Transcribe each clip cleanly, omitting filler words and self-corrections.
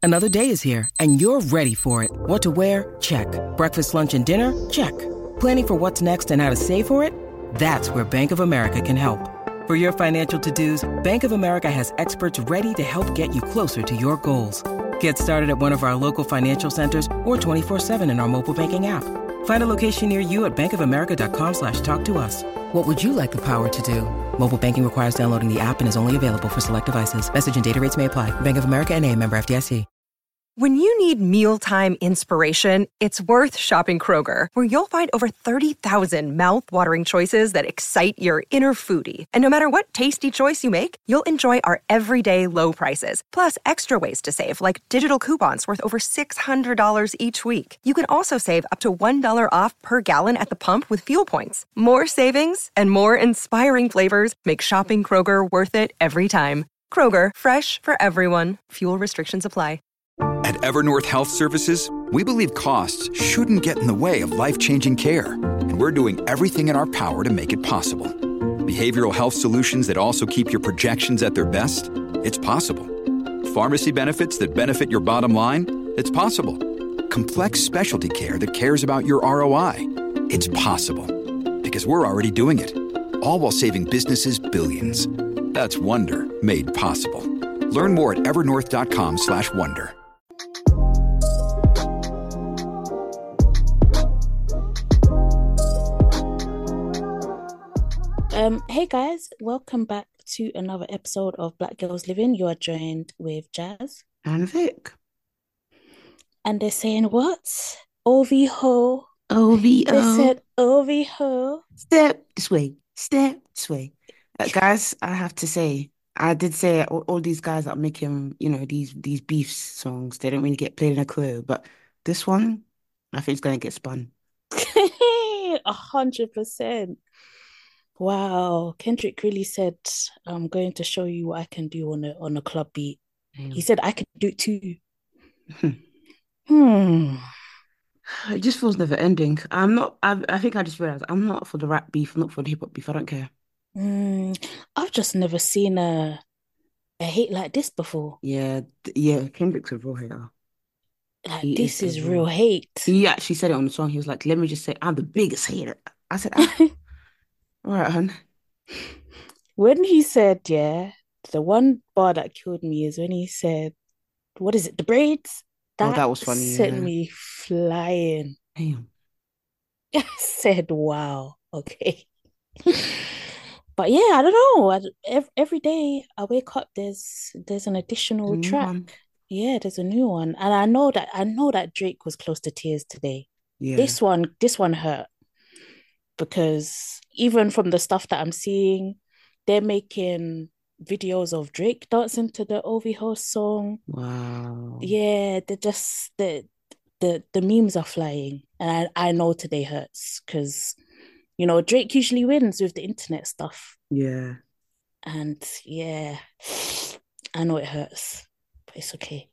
Another day is here, and you're ready for it. What to wear? Check. Breakfast, lunch, and dinner? Check. Planning for what's next and how to save for it? That's where Bank of America can help. For your financial to-dos, Bank of America has experts ready to help get you closer to your goals. Get started at one of our local financial centers or 24/7 in our mobile banking app. Find a location near you at bankofamerica.com/talktous. What would you like the power to do? Mobile banking requires downloading the app and is only available for select devices. Message and data rates may apply. Bank of America N.A., member FDIC. When you need mealtime inspiration, it's worth shopping Kroger, where you'll find over 30,000 mouth-watering choices that excite your inner foodie. And no matter what tasty choice you make, you'll enjoy our everyday low prices, plus extra ways to save, like digital coupons worth over $600 each week. You can also save up to $1 off per gallon at the pump with fuel points. More savings and more inspiring flavors make shopping Kroger worth it every time. Kroger, fresh for everyone. Fuel restrictions apply. At Evernorth Health Services, we believe costs shouldn't get in the way of life-changing care, and we're doing everything in our power to make it possible. Behavioral health solutions that also keep your projections at their best? It's possible. Pharmacy benefits that benefit your bottom line? It's possible. Complex specialty care that cares about your ROI? It's possible. Because we're already doing it. All while saving businesses billions. That's Wonder made possible. Learn more at evernorth.com/wonder. Hey guys, welcome back to another episode of Black Girls Living. You are joined with Jazz and Vic. And they're saying what? OVO. OVO. They said OVO. Step this way. Step this way. Guys, I have to say, I did say all these guys that are making, these beef songs, they don't really get played in a clue. But this one, I think it's going to get spun. 100%. Wow, Kendrick really said, "I'm going to show you what I can do on a club beat." He said, "I could do it too." It just feels never ending. I'm not. I think I just realized I'm not for the rap beef. I'm not for the hip hop beef. I don't care. I've just never seen a hate like this before. Yeah. Kendrick's a real hater. Like this is real hate. He actually said it on the song. He was like, "Let me just say, I'm the biggest hater." I said, all right, hon. When he said, the one bar that killed me is when he said, what is it, the braids? That was funny. Sent me flying. Damn. I said, wow, okay. But yeah, I don't know. Every day I wake up, there's an additional track. One. Yeah, there's a new one. And I know that Drake was close to tears today. Yeah. This one hurt. Because even from the stuff that I'm seeing, they're making videos of Drake dancing to the OVO song. Wow. Yeah, they're just the memes are flying. And I know today hurts because, Drake usually wins with the internet stuff. Yeah. And yeah, I know it hurts, but it's okay.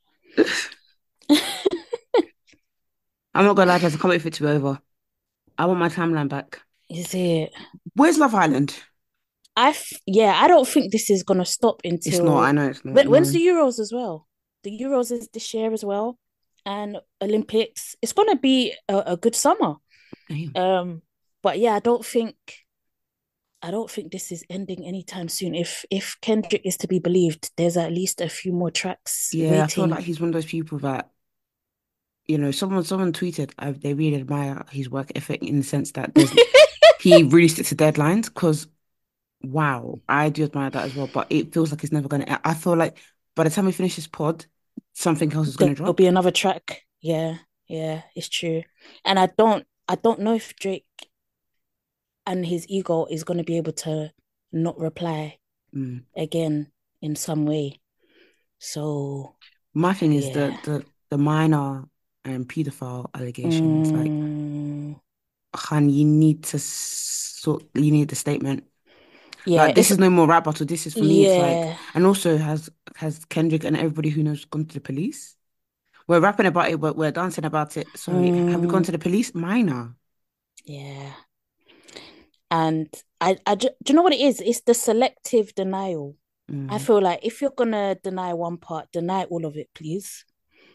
I'm not gonna lie, I can't wait for it to be over. I want my timeline back. Is it? Where's Love Island? I don't think this is gonna stop until. It's not. I know it's not. When's the Euros as well? The Euros is this year as well, and Olympics. It's gonna be a good summer. Damn. But yeah, I don't think this is ending anytime soon. If Kendrick is to be believed, there's at least a few more tracks. Yeah, waiting. I feel like he's one of those people that, someone tweeted they really admire his work ethic in the sense that he really sticks to deadlines. Because, wow, I do admire that as well. But it feels like it's never going to. I feel like by the time we finish this pod, something else is going to drop. There'll be another track. Yeah, it's true. And I don't know if Drake and his ego is going to be able to not reply again in some way. So my thing is the minor and pedophile allegations. Like, Han, you need the statement. Yeah, like, this is no more rap battle. This is for me. Yeah. It's like, and also has Kendrick and everybody who knows gone to the police? We're rapping about it, but we're dancing about it. Sorry, have we gone to the police? Minor. Yeah. And do you know what it is? It's the selective denial. I feel like if you're gonna deny one part, deny all of it, please.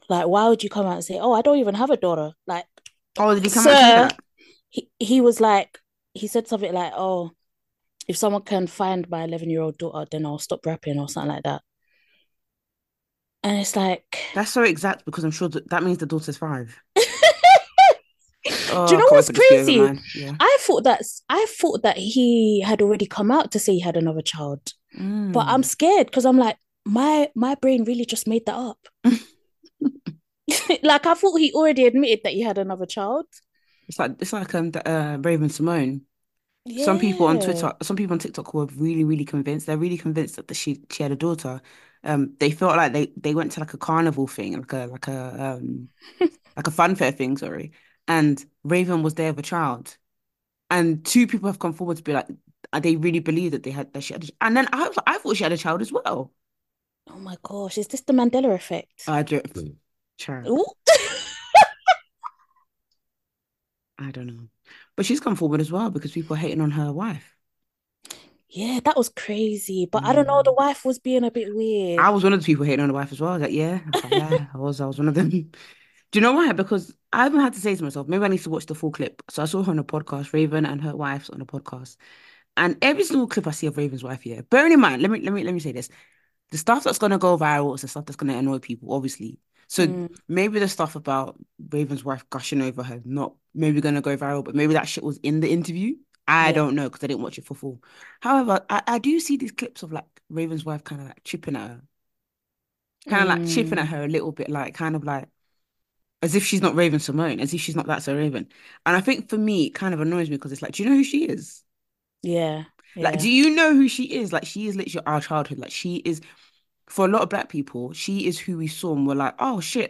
Like, why would you come out and say, "Oh, I don't even have a daughter"? Like, Oh, did he come out and say sir, that? he was like, he said something like, "Oh, if someone can find my 11-year-old daughter, then I'll stop rapping" or something like that. And it's like, That's so exact because I'm sure that means the daughter's 5. do Oh, you I know can't wait what's for this to be over, crazy? man. Yeah. I thought that he had already come out to say he had another child, but I'm Mm. scared because I'm like, my brain really just made that up. Like I thought he already admitted that he had another child. It's like Raven Simone. Some people on Yeah. Twitter, some people on TikTok were really, really convinced. They're really convinced that she had a daughter. They felt like they went to like a carnival thing, like a fun fair thing, sorry. And Raven was there with a child. And 2 people have come forward to be like, they really believe that she had, and then I was like, I thought she had a child as well. Oh my gosh, is this the Mandela effect? I don't, child, Ooh. I don't know, but she's come forward as well because people are hating on her wife. Yeah, that was crazy. But I don't know, the Mm. wife was being a bit weird. I was one of the people hating on the wife as well. I was like, yeah, I was like, yeah, I was one of them. Do you know why? Because I even had to say to myself, maybe I need to watch the full clip. So I saw her on a podcast, Raven and her wife's on a podcast. And every single clip I see of Raven's wife here, bearing in mind, let me say this. The stuff that's gonna go viral is the stuff that's gonna annoy people, obviously. So Mm, maybe the stuff about Raven's wife gushing over her not maybe gonna go viral, but maybe that shit was in the interview. I yeah. don't know because I didn't watch it for full. However, I do see these clips of like Raven's wife kind of like chipping at her, kind of like chipping at Mm, her a little bit, like kind of like as if she's not Raven Simone, as if she's not that so Raven. And I think for me, it kind of annoys me because it's like, do you know who she is? yeah. Like, Yeah. do you know who she is? Like, she is literally our childhood. Like, she is for a lot of black people, she is who we saw and we're like, oh shit,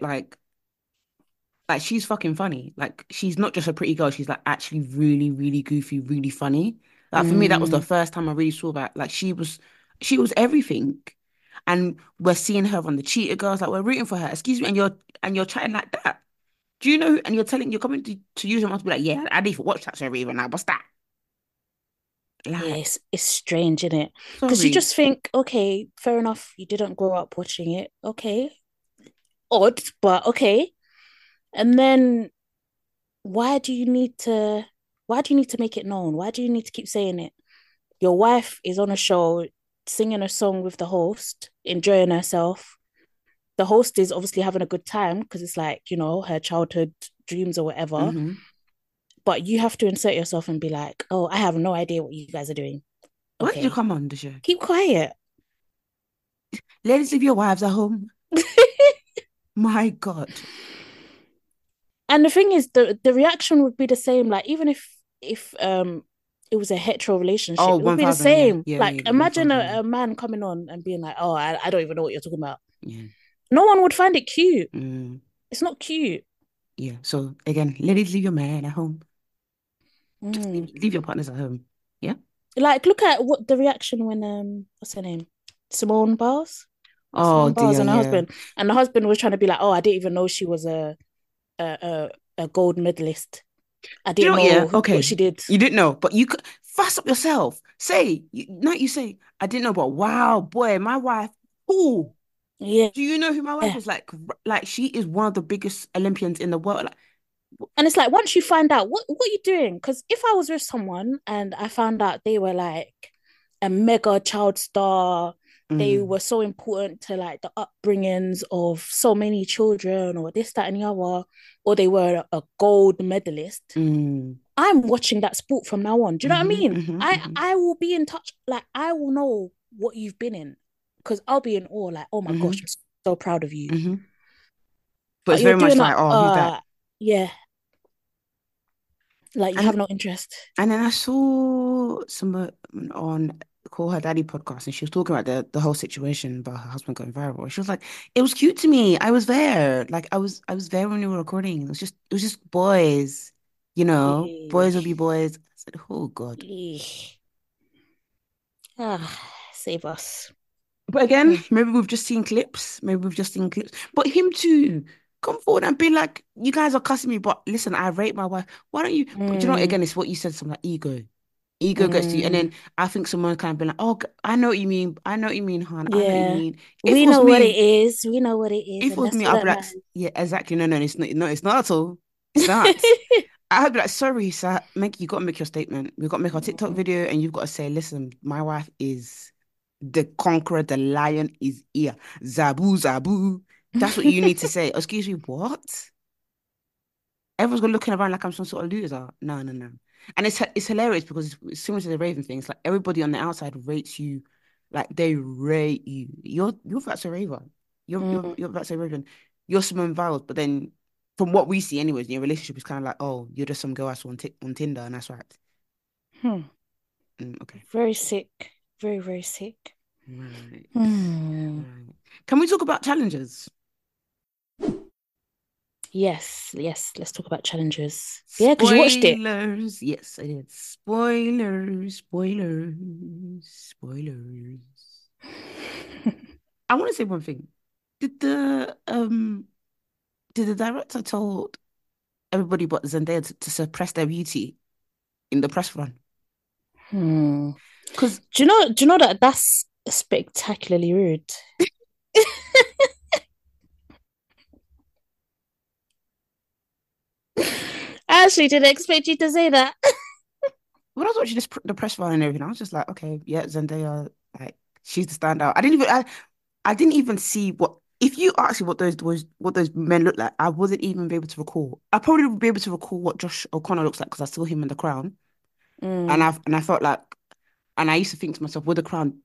like she's fucking funny. Like, she's not just a pretty girl. She's like actually really, really goofy, really funny. Like for me, that was the Mm, first time I really saw that. Like, she was everything. And we're seeing her on the Cheetah Girls. Like, we're rooting for her. Excuse me, and you're chatting like that. Do you know? And you're coming to use your mouth to be like, yeah, I didn't even watch that show even. Like, what's that? yeah, Like, it's strange, isn't it? Because you sorry. just think, okay, fair enough, you didn't grow up watching it. Okay. Odd, but okay. And then why do you need to why do you need to make it known? Why do you need to keep saying it? Your wife is on a show singing a song with the host, enjoying herself. The host is obviously having a good time because it's like, her childhood dreams or whatever. Mm-hmm. But you have to insert yourself and be like, oh, I have no idea what you guys are doing. Why did you Okay. come on the show? Keep quiet. Ladies, leave your wives at home. My God. And the thing is, the reaction would be the same. Like, even if it was a hetero Oh, relationship, it would be the 1,000, yeah. same. Yeah, Like, yeah, imagine 1,000, a man coming on and being like, oh, I don't even know what you're talking about. yeah. No one would find it cute. Yeah. Mm, It's not cute. yeah. So again, ladies, leave your man at home. Just Mm. leave your partners at home. Yeah. Like, look at what the reaction when what's her name? Simone Biles? Oh Simone Biles dear, and her yeah. husband. And the husband was trying to be like, oh, I didn't even know she was a a, a gold medalist. I Do you didn't know what? Yeah. know what Okay. she did. You didn't know, but you could fast up yourself. Not you say, I didn't know, but wow, boy, my wife. Who? Yeah. Do you know who my wife is? Like she is one of the biggest Olympians in the world. Like, And it's like once you find out what are you doing? Because if I was with someone and I found out they were like a mega child star, they mm, were so important to like the upbringings of so many children, or this, that, and the other, or they were a gold medalist. mm, I'm watching that sport from now on. Do you know what I mm-hmm, mean? mm-hmm, I mm-hmm, I will be in touch. Like I will know what you've been in because I'll be in awe. Like, oh my gosh, mm-hmm, I'm so proud of you. mm-hmm. But But it's you're very much doing like, that. oh, who's that? Yeah, like you have And no interest. And then I saw someone on Call Her Daddy podcast, and she was talking about the whole situation about her husband going viral. She was like, "It was cute to me. I was there. Like I was there when we were recording. It was just boys, boys will be Eesh. boys." I said, "Oh God." Eesh. Ah, save us. But again, Hmm. maybe we've just seen clips. Maybe we've just seen clips. But him too. Come forward and be like, you guys are cussing me, but listen, I rate my wife. Why don't you? But you know, Mm, again, it's what you said, some like ego. Ego gets to you. And Mm, then I think someone kind of been like, oh, I know what you mean. I know what you mean, hon. I know what you yeah. mean. If it We was know what it me, is. We know what it is, if it and was that's me, all I'd be that like, matters. yeah, exactly. No, no, it's not. No, it's not at all. It's not. I'd be like, sorry, sir. Make you got to make your statement. We've got to make our TikTok Mm, video, and you've got to say, listen, my wife is the conqueror. The lion is here. Zabu, zabu. That's what you need to say. Excuse me, what? Everyone's gonna looking around like I'm some sort of loser. No, no, no. And it's hilarious because it's similar to the Raven thing. It's like everybody on the outside rates you, like they rate you. You're that's a Raven. mm, You're that's a Raven. You're Simone Biles. But then, from what we see, anyways, your relationship is kind of like, oh, you're just some girl I saw on Tinder, and that's right. hmm. Okay, Very sick. Very, very sick. right, Hmm. right. Can we talk about challenges? Yes, yes. Let's talk about challenges. Yeah, because you watched it. Spoilers. Yes, I did. Spoilers, spoilers, spoilers. I want to say one thing. Did the um did the director told everybody but Zendaya to suppress their beauty in the press run? Hmm. Because Do you know that that's spectacularly rude? I actually didn't expect you to say that. when I was watching the press run and everything, I was just like, okay, yeah, Zendaya, like she's the standout. I didn't even see what if you asked me what those men look like, I wouldn't even be able to recall. I probably would be able to recall what Josh O'Connor looks like because I saw him in The Crown, and Mm, I felt like, and I used to think to myself, with The Crown,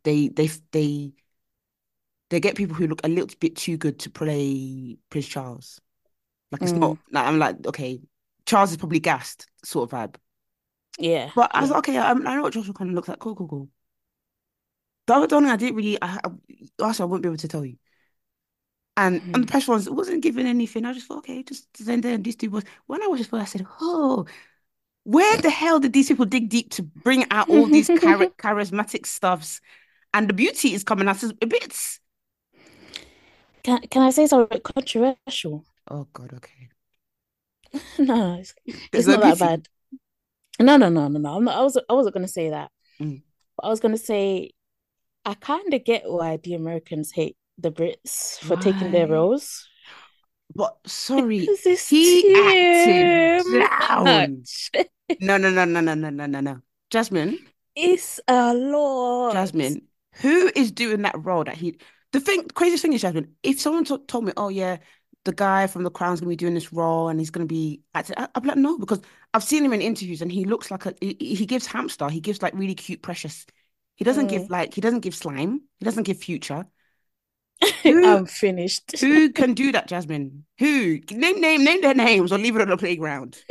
they get people who look a little bit too good to play Prince Charles. Like it's mm, not like I'm like, okay, Charles is probably gassed sort of vibe. yeah, But I was yeah. like, okay, I know what Joshua kind of looks like. Cool, cool, cool. The other Donny, I didn't really. Also, I wouldn't be able to tell you. And on the Mm. press ones, it wasn't given anything. I just thought, okay, just Zendaya and these two was. When I watched this, I said, oh, where the hell did these people dig deep to bring out all these charismatic stuffs? And the beauty is coming out as a bit. Can I say something controversial? Oh God, okay. No, There's it's no not that beauty. bad. No, no, no, no, no. I'm not, I wasn't gonna say that. Mm. But I was gonna say I kind of get why the Americans hate the Brits for taking their Why? roles But sorry, because it's he acted too down. much. No, no, no, no, no, no, no, no, no. Jasmine, It's a lot. Jasmine, who is doing that role that he? Craziest thing is, Jasmine, if someone told me, oh yeah, the guy from The Crown's gonna be doing this role and he's gonna be acting, I'd be like, no, because I've seen him in interviews and he looks like he gives hamster, he gives like really cute, precious. Mm. He doesn't give slime, he doesn't give future. Who I'm finished. who can do that, Jasmine? Who? Name their names or leave it on the playground.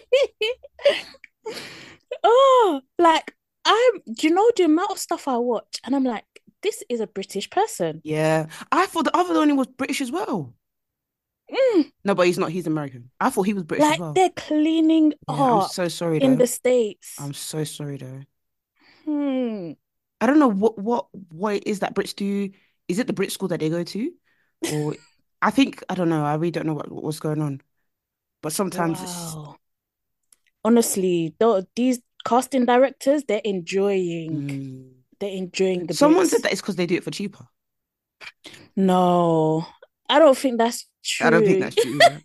Oh, like do you know the amount of stuff I watch? And I'm like, this is a British person. Yeah. I thought the other one was British as well. Mm, No, but he's not. He's American. I thought he was British as like well. they're cleaning Yeah, I'm up so sorry in though. the States. I'm so sorry though. Hmm. I don't know what it is that Brits do. Is it the Brit school that they go to? Or I don't know. I really don't know what's going on. But sometimes it's Wow. Honestly, these casting directors, mm. they're enjoying the Someone said Brits. that it's because they do it for cheaper. No, I don't think that's I don't think true. that's true.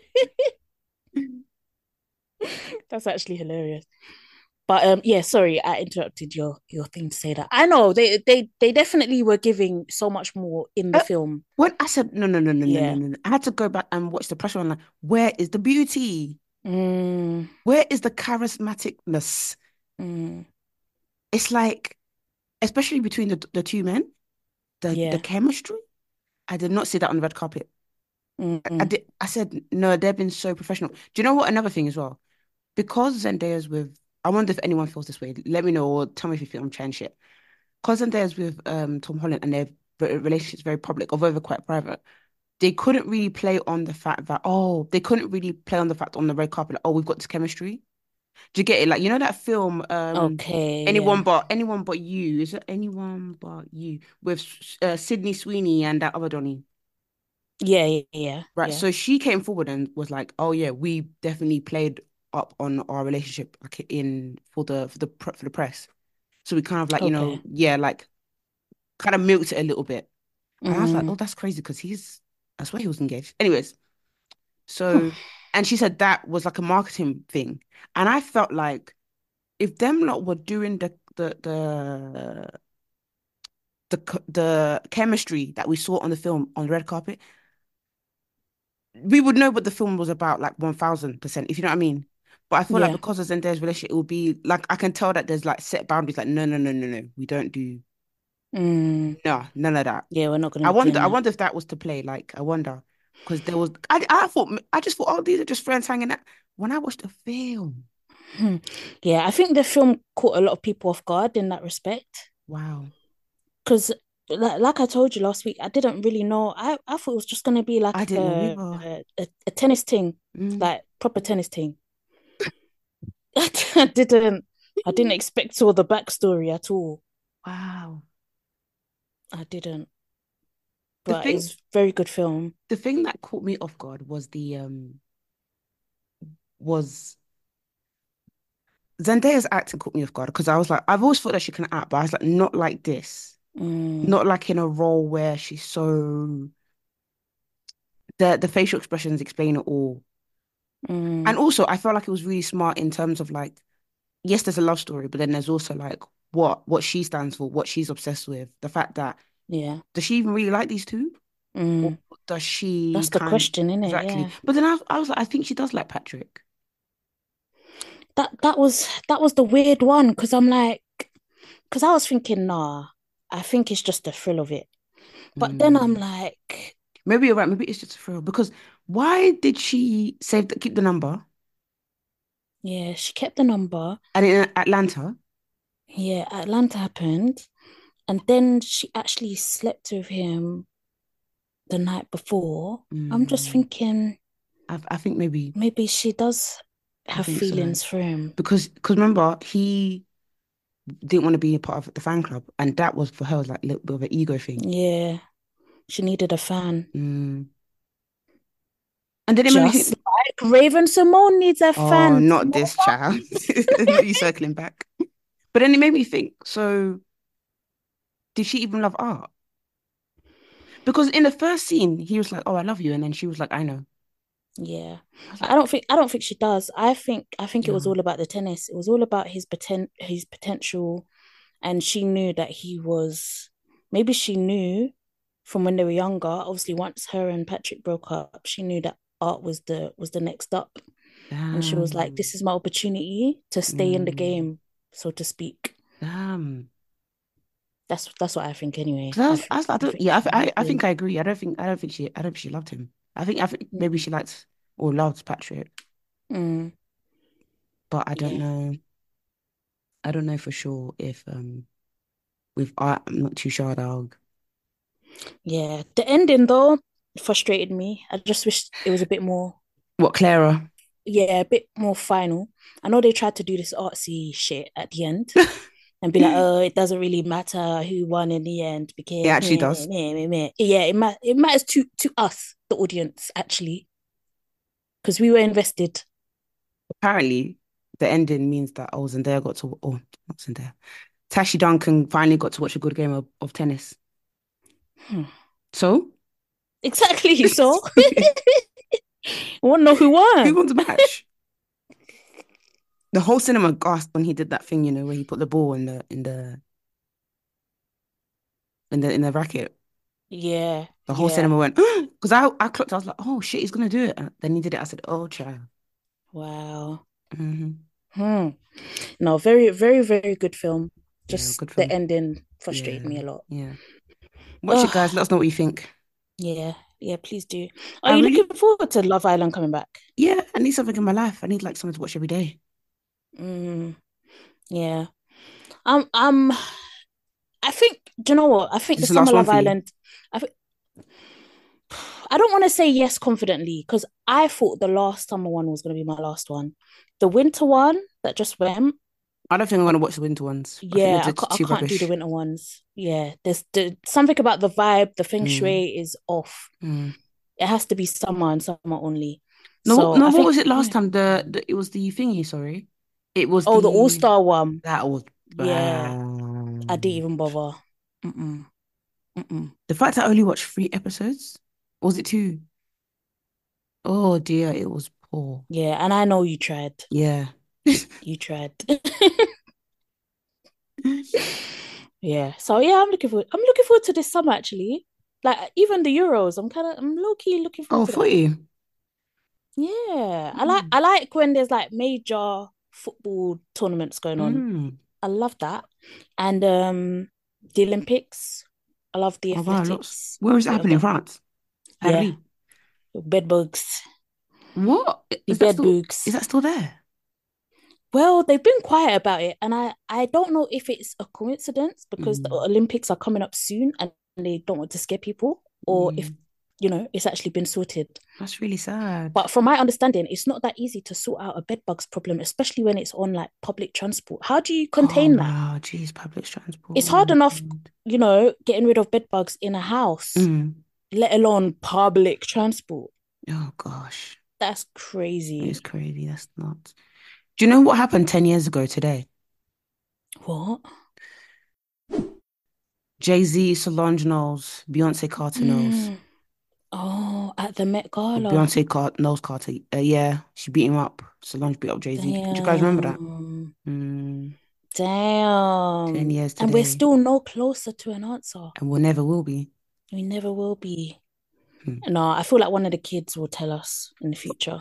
That's actually hilarious. But yeah, sorry, I interrupted your thing to say that. I know they definitely were giving so much more in the Uh, film. when I said no, no, no, no, no, no, Yeah. no, no, I had to go back and watch the pressure on like, where is the beauty? Mm, Where is the charismaticness? mm, It's like, especially between the two men, the yeah. chemistry. I did not see that on the red carpet. I Mm, did. I said no. They've been so professional. Do you know what? Another thing as well, because Zendaya's with. I wonder if anyone feels this way. Let me know or tell me if you feel I'm chatting shit. Because Zendaya's with Tom Holland and their relationship's very public, although they're quite private. They couldn't really play on the fact that they couldn't really play on the fact on the red carpet like, oh, we've got this chemistry. Do you get it? Like you know that film okay, yeah. anyone but you, is it anyone but you with Sydney Sweeney and that other Donny? Yeah, yeah, yeah, Right. yeah. So she came forward and was like, oh yeah, we definitely played up on our relationship like in for the press. So we kind of like, Okay. yeah, like kind of milked it a little bit. And I was like, Mm. oh, that's crazy because I swear he was engaged. Anyways, so, and she said that was like a marketing thing. And I felt like if them lot were doing the chemistry that we saw on the film on the red carpet, we would know what the film was about, like 1000%, if you know what I mean. But I feel like Yeah. because of Zendaya's relationship, it would be like I can tell that there's like set boundaries, like no, no, no, no, no, we don't do Mm. no, none of that. Yeah, we're not I gonna be wonder, doing I that. wonder if that was to play. Like, I wonder because there was, I just thought, oh, these are just friends hanging out. When I watched the film, Hmm. Yeah, I think the film caught a lot of people off guard in that respect. wow, Because like I told you last week, I didn't really know. I thought it was just gonna be I like didn't know either. a tennis thing, Mm. like proper tennis thing. I didn't expect all the backstory at all. Wow. I didn't. The But thing, it's very good film. the thing that caught me off guard was was Zendaya's acting caught me off guard because I was like, I've always thought that she can act, but I was like, not like this. Mm, Not like in a role where she's so the facial expressions explain it all. And mm, also I felt like it was really smart in terms of like, yes, there's a love story, but then there's also like what she stands for, what she's obsessed with. The fact that yeah. does she even really like these two? Or Mm. does she That's the kind question, isn't it? exactly? Yeah. But then I was like, I think she does like Patrick. That was the weird one because I'm like, because I was thinking, nah, I think it's just the thrill of it. But then I'm Mm. like, Maybe you're right. Maybe it's just a thrill. Because why did she keep the number? yeah, she kept the number. And in Atlanta, Yeah, Atlanta happened. And then she actually slept with him the night before. I'm just mm, thinking I think maybe maybe she does I have think so. feelings for him. Because remember he didn't want to be a part of the fan club, and that was for her like a little bit of an ego thing. Yeah, she needed a fan. Mm. And then it made me Just think, like Raven Simone needs a oh, fan. not this child. Not you circling back. But then it made me think, so did she even love art? Because in the first scene, he was like, "Oh, I love you," and then she was like, "I know." Yeah. I was like, I don't think she does. I think it was "No." all about the tennis. It was all about his potential, and she knew that he was, maybe she knew from when they were younger. Obviously, once her and Patrick broke up, she knew that art was the next up. And she was like, Damn. this is my opportunity to stay in the Mm, game, so to speak. damn. That's what I think anyway. 'Cause I think I I don't, think yeah, she loved I think him. I agree. I don't think she loved him. I think maybe she liked or loved Patrick, Mm, but I don't yeah. know. I don't know for sure if with art, I'm not too sure, dog. Yeah. The ending though frustrated me. I just wish it was a bit more, What, Clara? yeah, a bit more final. I know they tried to do this artsy shit at the end and be like, It oh, it doesn't really matter who won in the end because actually meh, meh, does. meh, meh, meh. Yeah, it matters to us, the audience, actually, because we were invested. Apparently, the ending means that Zendaya got to, oh, not Zendaya. Tashi Duncan finally got to watch a good game of tennis. Hmm. So, Exactly. So, I want to know who who won. won the match? The whole cinema gasped when he did that thing, where he put the ball in the racket. Yeah, The whole yeah. cinema went because I clocked. I was like, oh shit, he's gonna do it. And then he did it. I said, oh child. Wow. Hmm. Hmm. No, very, very, very good film. Yeah, Just good the film. ending frustrated Yeah, me a lot. yeah. Watch it, guys. Oh, Let us know what you think. yeah, yeah, please do. Are I you looking really, forward to Love Island coming back? yeah, I need something in my life. I need like something to watch every day. Mm, yeah. I'm I think, do you know what? I think This the is the Summer last one Love for you. Island, I think I don't want to say yes confidently because I thought the last summer one was going to be my last one. The winter one that just went, I don't think I'm gonna watch the winter ones. I think yeah, they're I just too can't do the rubbish. winter ones. Yeah, there's something about the vibe, the feng Mm, shui is off. mm. It has to be summer and summer only. No, So no, I what think, was it last yeah. time? It was the thingy, sorry. It was Oh, the the All-Star one. that was Yeah, I didn't bad. even bother. Mm-mm, mm-mm. The fact I only watched 3 episodes, or was it 2? Oh dear, it was poor. Yeah, and I know you tried. Yeah. You tried. Yeah. So yeah, I'm looking forward to this summer actually. Like even the Euros, I'm low key looking forward Oh, to that. footy. Yeah. Mm. I like when there's like major football tournaments going on. Mm. I love that. And the Olympics. I love the Oh wow, lots. athletics, Where is it bit of happening in that. France? Yeah. Paris. Bed bugs. What? The bed Is bugs. that still there? Well, they've been quiet about it, and I don't know if it's a coincidence because the Mm. Olympics are coming up soon and they don't want to scare people, or if Mm. it's actually been sorted. That's really sad. But from my understanding, it's not that easy to sort out a bed bugs problem, especially when it's on like public transport. How do you Oh contain that? wow, geez, public transport. It's Oh hard my enough, God. getting rid of bed bugs in a house, Mm. let alone public transport. Oh gosh, That's it's crazy. crazy. That's nuts. Do you know what happened 10 years ago today? What? Jay-Z, Solange Knowles, Beyonce Carter Knowles. Mm. Oh, at the Met Gala. Beyonce Knowles Carter. Yeah, she beat him up. Solange beat up Jay-Z. Do you guys remember that? Damn. Mm, 10 Damn. years And we're today, still no closer to an answer. and we never will be. We never will be. Hmm. No, I feel like one of the kids will tell us in the future.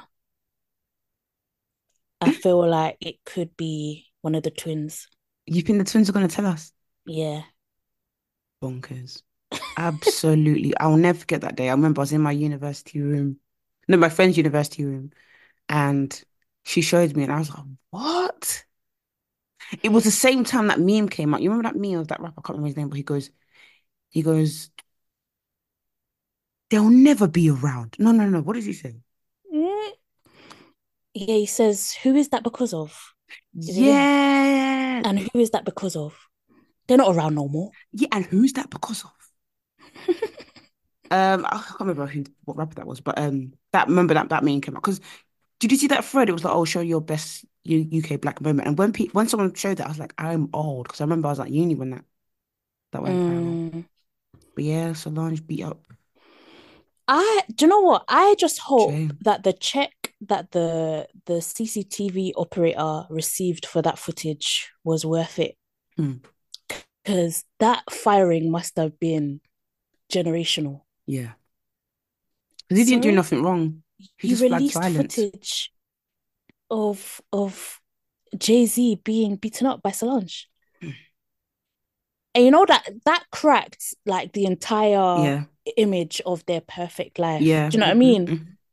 I feel like it could be one of the twins. You think the twins are gonna tell us? Yeah. Bonkers. Absolutely. I'll never forget that day. I remember I was in my university room, no, my friend's university room, and she showed me, and I was like, what? It was the same time that meme came out. You remember that meme of that rapper? I can't remember his name, but he goes, they'll never be around. No, no, no. What did he say? Mm. Yeah, he says, who is that because of? Is it him? Yeah. And who is that because of? They're not around no more. Yeah, and who's that because of? I can't remember what rapper that was, but that remember that meme came out because did you see that thread? It was like, oh, show your best UK black moment. And when someone showed that, I was like, I'm old because I remember I was like uni when that went viral. Mm. But yeah, Solange beat up Do you know what? I just hope Jay. that the check that the CCTV operator received for that footage was worth it. Hmm. Because that firing must have been generational. Yeah, because he didn't do Sorry, nothing wrong. He you just flagged released violence. footage of Jay-Z being beaten up by Solange. And you know that cracked like the entire Yeah, image of their perfect life. yeah. Do you know what I mean?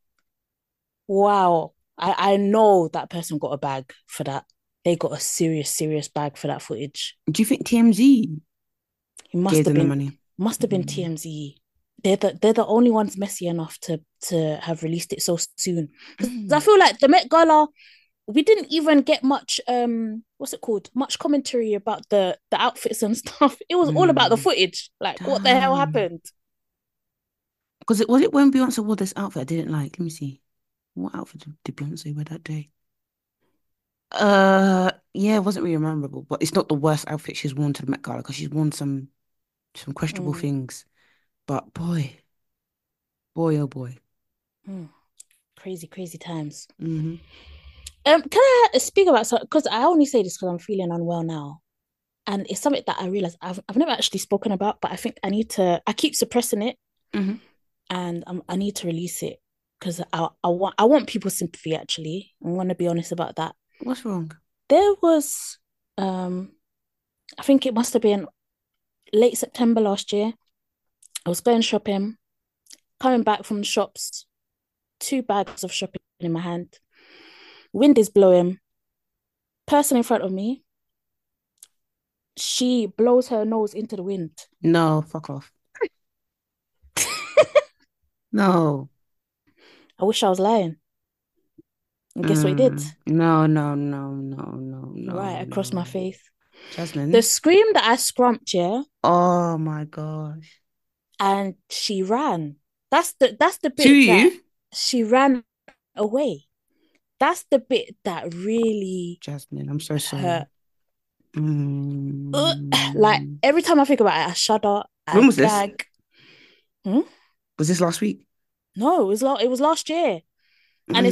Wow. I know that person got a bag for that. They got a serious, serious bag for that footage. Do you think TMZ It must gave have them the been money? Mm. TMZ. They're the only ones messy enough to have released it so soon. Because I feel like the Met Gala, we didn't even get much what's it called? Much commentary about the outfits and stuff. It was all about the Mm. footage. Like what the hell Damn. happened? Because it was it when Beyonce wore this outfit I didn't like. Let me see. What outfit did Beyonce wear that day? Yeah, it wasn't really memorable, but it's not the worst outfit she's worn to the Met Gala because she's worn some questionable Mm, things. But boy, oh boy. mm. Crazy, crazy times. Hmm. Can I speak about something? Because I only say this because I'm feeling unwell now. And it's something that I realize I've never actually spoken about, but I think I keep suppressing it Hmm. and I need to release it because I want people's sympathy actually. I want to be honest about that. What's wrong? There was um I think it must have been late September last year. I was going shopping, coming back from the shops, 2 bags of shopping in my hand. Wind is blowing. Person in front of me, she blows her nose into the wind. No, fuck off. No. I wish I was lying. And guess what he did? No, no, no, no, no, no, Right across my no. face. The Jasmine. scream that I scrumped, yeah, Oh my gosh. and she ran. That's the To bit that you? she ran away. That's the bit that really Jasmine, I'm so sorry. hurt. Like every time I think about it, I shudder, When I was this? gag. Hmm? Was this last week? No, it was last year. And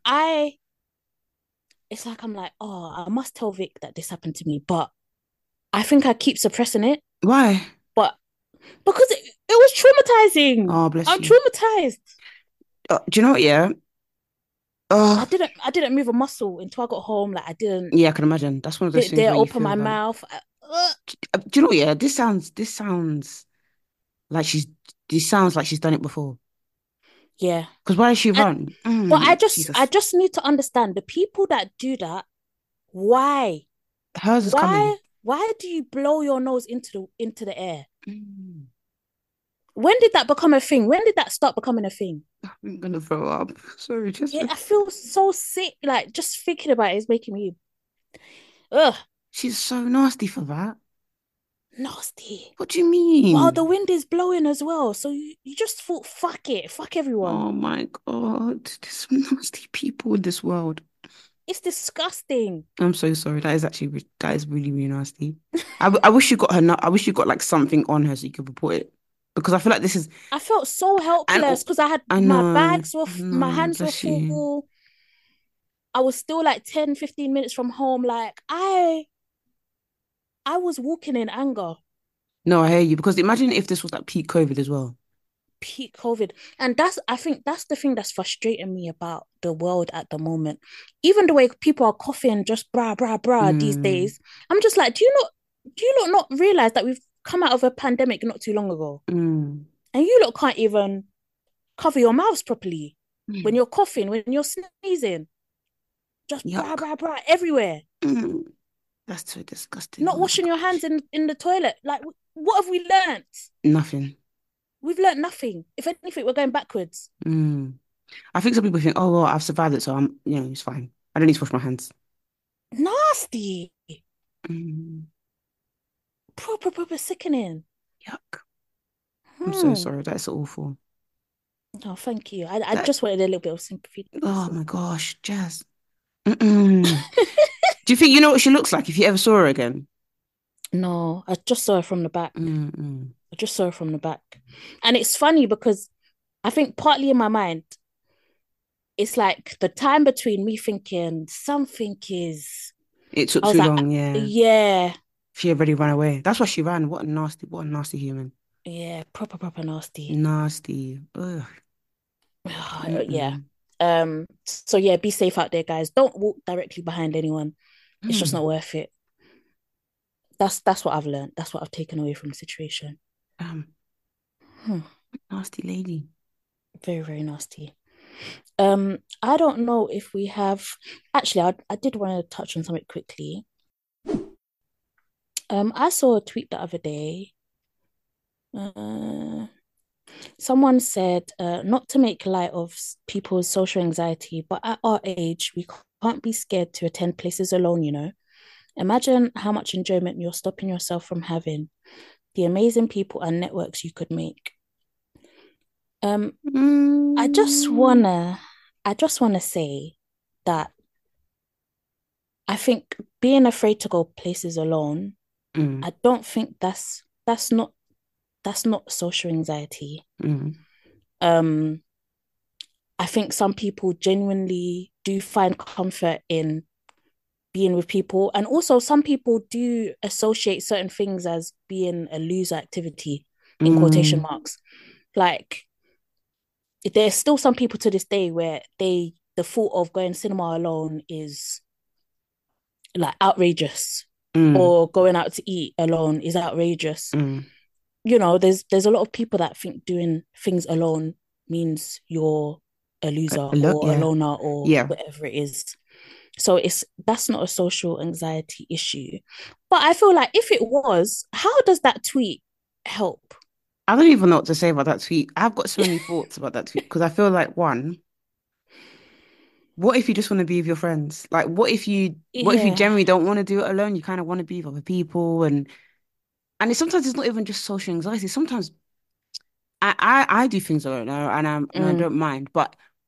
it's like I'm like, oh, I must tell Vic that this happened to me, but I think I keep suppressing it. Why? But because it was traumatizing. Oh, bless I'm you. traumatized. Do you know what? Yeah. Oh, I didn't move a muscle until I got home. Like I yeah, I can imagine. That's one of those things didn't where you open feel my like. mouth. Do you know what? Yeah, this sounds like this sounds like she's done it before. Yeah. Because why does she And run? but I Jesus. just need to understand the people that do that, why? Hers is coming. Why do you blow your nose into the air? Mm, When did that become a thing? When did that start becoming a thing? I'm gonna throw up. Sorry, Yeah, Jasmine. I feel so sick. Like just thinking about it is making me ugh She's so nasty for that. nasty. What do you Well, the mean? wind is blowing as well. So you just thought, fuck it, fuck everyone. Oh my God. There's some nasty people in this world. It's disgusting. I'm so sorry. That is actually that is really, really nasty. I wish you got her. I wish you got like something on her so you could report it because I feel like this is I felt so and helpless because I had I my know, bags were, I my know. hands were Bless you. full. I was still like 10, 15 minutes from home. Like I was walking in anger, No, I hear you because imagine if this was like peak COVID as well. peak COVID. And I think that's the thing that's frustrating me about the world at the moment. Even the way people are coughing, just brah, brah, brah these Mm, days. I'm just like, do you not realize that we've come out of a pandemic not too long ago? mm, And you lot can't even cover your mouths properly when mm. you're coughing, when you're sneezing, just brah, Yuck. brah, brah everywhere. Mm. That's so disgusting. Oh Not my washing your hands gosh. in the toilet. Like, what have we learnt? Nothing. We've learnt nothing. If anything, we're going backwards. Mm. I think some people think, oh well, I've survived it, so it's fine. I don't need to wash my hands. Nasty. Mm. Proper, proper sickening. Yuck. I'm so Hmm. sorry. That's awful. Oh, thank you. I That. just wanted a little bit of sympathy. That's Oh all. my gosh, Jazz. Mm-mm. Do you think you know what she looks like if you ever saw her again? No, I just saw her from the back. Mm-mm. I just saw her from the back. And it's funny because I think partly in my mind, it's like the time between me thinking something is, It took I was too like, long, yeah. yeah, She already ran away. That's why she ran. What a nasty human. yeah, proper, proper nasty. Nasty. Ugh. Yeah. Mm-mm. So yeah, be safe out there, guys. Don't walk directly behind anyone. It's just Mm. not worth it. That's what I've learned. That's what I've taken away from the situation. Um, Hmm. nasty lady. Very, very nasty. I don't know if we have actually I did want to touch on something quickly. I saw a tweet the other day. Uh, Someone said not to make light of people's social anxiety, but at our age, we can't be scared to attend places alone, you know. Imagine how much enjoyment you're stopping yourself from having, the amazing people and networks you could make. Um, I just Mm. wanna I just wanna say that I think being afraid to go places alone, Mm. I don't think that's not social anxiety. Mm. Um, I think some people genuinely do find comfort in being with people. And also, some people do associate certain things as being a loser activity in quotation Mm. marks. Like, there's still some people to this day where the thought of going cinema alone is like outrageous, Mm. or going out to eat alone is outrageous. Mm. You know, there's a lot of people that think doing things alone means you're a loser A lot, or a yeah. loner or Yeah. whatever it is. So that's not a social anxiety issue. But I feel like if it was, how does that tweet help? I don't even know what to say about that tweet. I've got so many thoughts about that tweet because I feel like one, what if you just want to be with your friends? Like what if you Yeah. generally don't want to do it alone? You kind of want to be with other people and sometimes it's not even just social anxiety. Sometimes I do things alone and I Mm, don't mind, but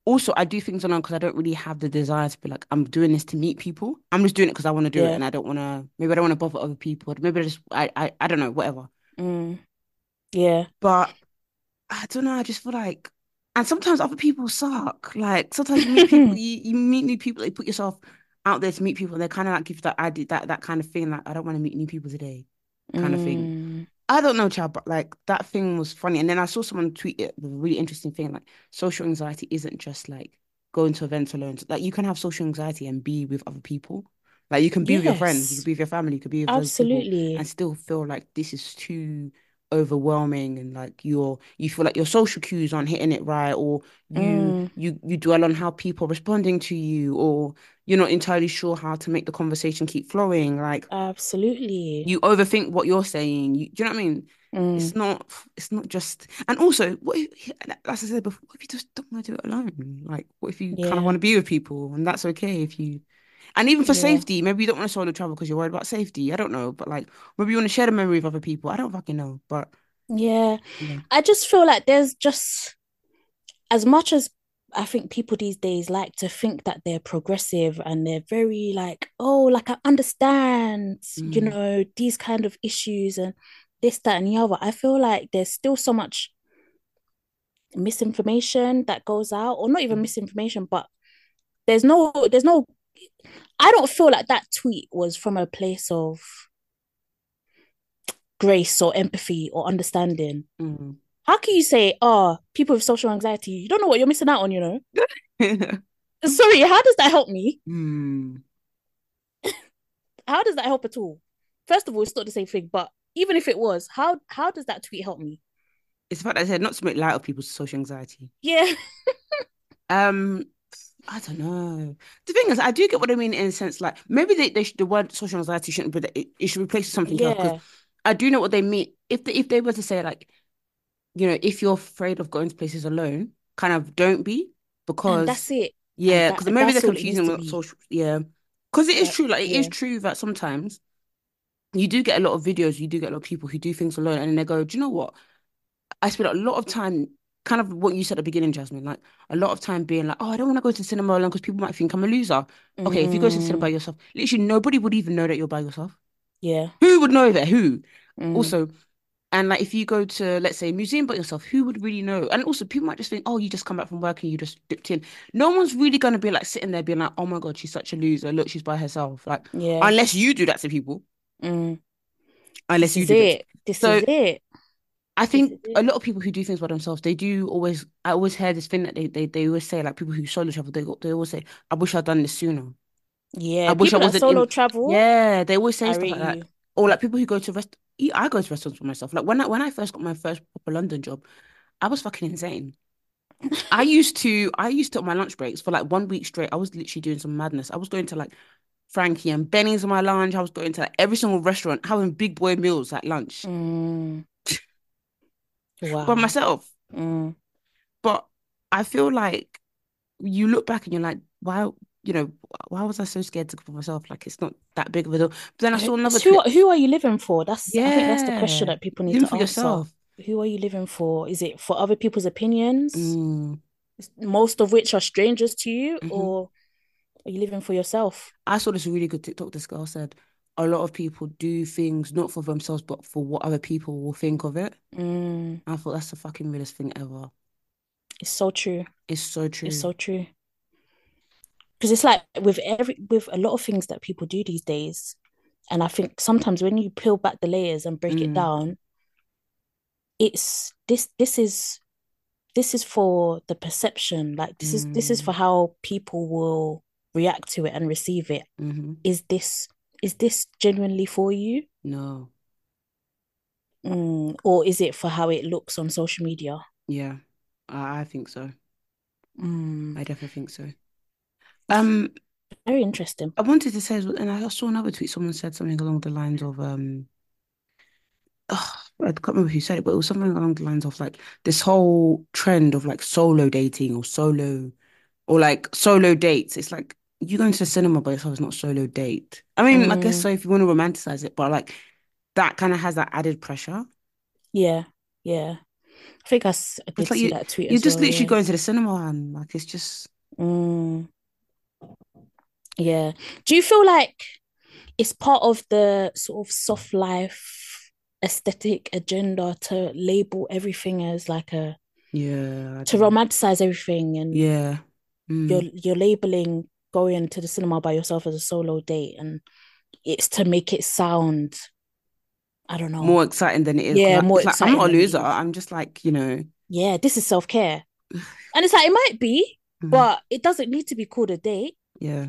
also I do things alone because I don't really have the desire to be like, I'm doing this to meet people. I'm just doing it because I want to do it Yeah. and I don't want to, maybe I don't want to bother other people. Maybe I don't know, whatever. Mm. Yeah. But I don't know, I just feel like, and sometimes other people suck. Like sometimes you meet people, you meet new people, you put yourself out there to meet people, and they kind of like give that idea, that kind of thing, like I don't want to meet new people today, kind of thing. Mm. I don't know, child, but like that thing was funny. And then I saw someone tweet it, a really interesting thing, like social anxiety isn't just like going to events alone. Like you can have social anxiety and be with other people. Like you can be with your friends, you can Yes, be with your family, you could be with those people and absolutely. still feel like this is too overwhelming and like you feel like your social cues aren't hitting it right, or Mm. you dwell on how people are responding to you, or you're not entirely sure how to make the conversation keep flowing. Like Absolutely. you overthink what you're saying. Do you know what I mean? Mm. It's not just, and also, what if, as I said before, what if you just don't want to do it alone? Like, what if you kind of want Yeah. to be with people and that's okay if you, and even for Yeah. safety, maybe you don't want to solo travel because you're worried about safety. I don't know, but like, maybe you want to share the memory with other people. I don't fucking know, but Yeah. yeah. I just feel like there's just as much as I think people these days like to think that they're progressive and they're very like, oh, like I understand, Mm, these kind of issues and this, that, and the other. I feel like there's still so much misinformation that goes out, or not even mm, misinformation, but there's no I don't feel like that tweet was from a place of grace or empathy or understanding. mm. How can you say, oh, people with social anxiety, you don't know what you're missing out on? Sorry, how does that help me? Mm. How does that help at all? First of all, it's not the same thing, but even if it was, how does that tweet help me? It's the fact that I said not to make light of people's social anxiety. Yeah. Um, I don't know. The thing is, I do get what I mean in a sense, like maybe the word social anxiety shouldn't be that it should replace something else because Yeah. I do know what they mean. If they were to say like, if you're afraid of going to places alone, kind of don't be And because that's it. And yeah, because maybe they're that's all it needs confusing to with be. social, yeah, because it is That true. Like it is yeah. true that sometimes you do get a lot of videos, you do get a lot of people who do things alone, and then they go, do you know what? I spent a lot of time, kind of what you said at the beginning, Jasmine, like a lot of time being like, oh, I don't want to go to the cinema alone because people might think I'm a loser. Okay, if you go to the cinema by Mm, yourself, literally nobody would even know that you're by yourself. yeah. Who would know that? Who? Mm, Also, and like if you go to, let's say, a museum by yourself, who would really know? And also, people might just think, oh, you just come back from work and you just dipped in. No one's really gonna be like sitting there being like, oh my God, she's such a loser. Look, she's by herself. Like, yeah. unless you do that to people, Mm, unless this you is do that. it. This So is it. I This is think a it. lot of people who do things by themselves, they do always. I always hear this thing that they always say, like people who solo travel, they always say, "I wish I'd done this sooner. I Yeah. wish I People that wasn't in." solo travel, Yeah, they always say I stuff rate like that. you. Or like people who go to I go to restaurants for myself. Like when I first got my first proper London job, I was fucking insane. I used to on my lunch breaks for like 1 week straight. I was literally doing some madness. I was going to like Frankie and Benny's on my lunch. I was going to like every single restaurant, having big boy meals at lunch Mm, by wow. myself. Mm. But I feel like you look back and you're like, why, why was I so scared to go for myself? Like it's not that big of a deal. But then I saw another It's tweet. who are you living for? I think that's the question Yeah, that people need even to for answer. yourself. Who are you living for? Is it for other people's opinions, Mm, most of which are strangers to you, hmm. or are you living for yourself? I saw this really good TikTok. This girl said a lot of people do things not for themselves, but for what other people will think of it. Mm, I thought that's the fucking realest thing ever. it's so true. It's so It's true. so true. Because it's like with a lot of things that people do these days, and I think sometimes when you peel back the layers and break it Mm, down, it's this is for the perception. Like this is for mm, how people will react to it and receive it. hmm. Is this genuinely for you? No. Or is it for how it looks on social media? Yeah, I think so. Mm, I definitely think so. Um, very interesting. I wanted to say, as well, and I saw another tweet. Someone said something along the lines of, I can't remember who said it, but it was something along the lines of like this whole trend of like solo dating or solo or like solo dates. It's like you going to the cinema by yourself is not a solo date. I mean, I guess Mm, so if you want to romanticize it, but like that kind of has that added pressure. yeah, yeah. I think I It's did like see that tweet you're as just well. literally Yeah. going to the cinema and like it's just Mm, yeah. Do you feel like it's part of the sort of soft life aesthetic agenda to label everything as like a yeah, I to don't know. romanticize everything, and Yeah. Mm. you're labeling going to the cinema by yourself as a solo date, and it's to make it sound, I don't know, More exciting than it is yeah, because more it's like I'm not exciting a than it loser. is. I'm just like, you know. Yeah, this is self-care. And it's like it might be, Mm. but it doesn't need to be called a date. Yeah.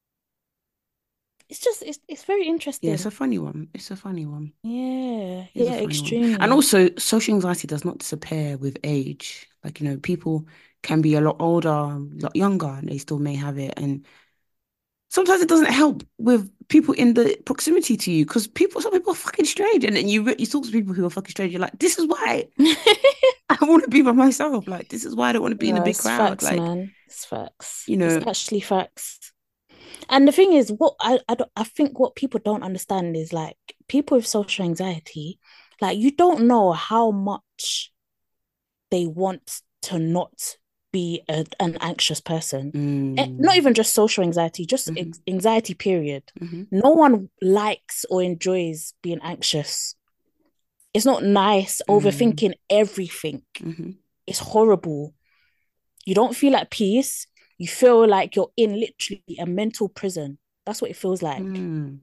It's just it's very Yeah, it's interesting. a funny one. It's a funny one. Yeah, It's a yeah, funny one. And extremely. also, social anxiety does not disappear with age. Like, you know, people can be a lot older, a lot younger, and they still may have it. And sometimes it doesn't help with people in the proximity to you because some people are fucking strange. And then you talk to people who are fucking strange. You're like, this is why I want to be by myself. Like, this is why I don't want to be in a No, big it's crowd. facts, Like, man. It's facts. you It's know, actually facts. And the thing is, what I think what people don't understand is like people with social anxiety, like you don't know how much they want to not be an anxious person. Not mm, even just social anxiety, just hmm anxiety, period. hmm No one likes or enjoys being anxious. It's not nice, mm, overthinking everything. hmm It's horrible. You don't feel at peace. You feel like you're in literally a mental prison. That's what it feels like. mm.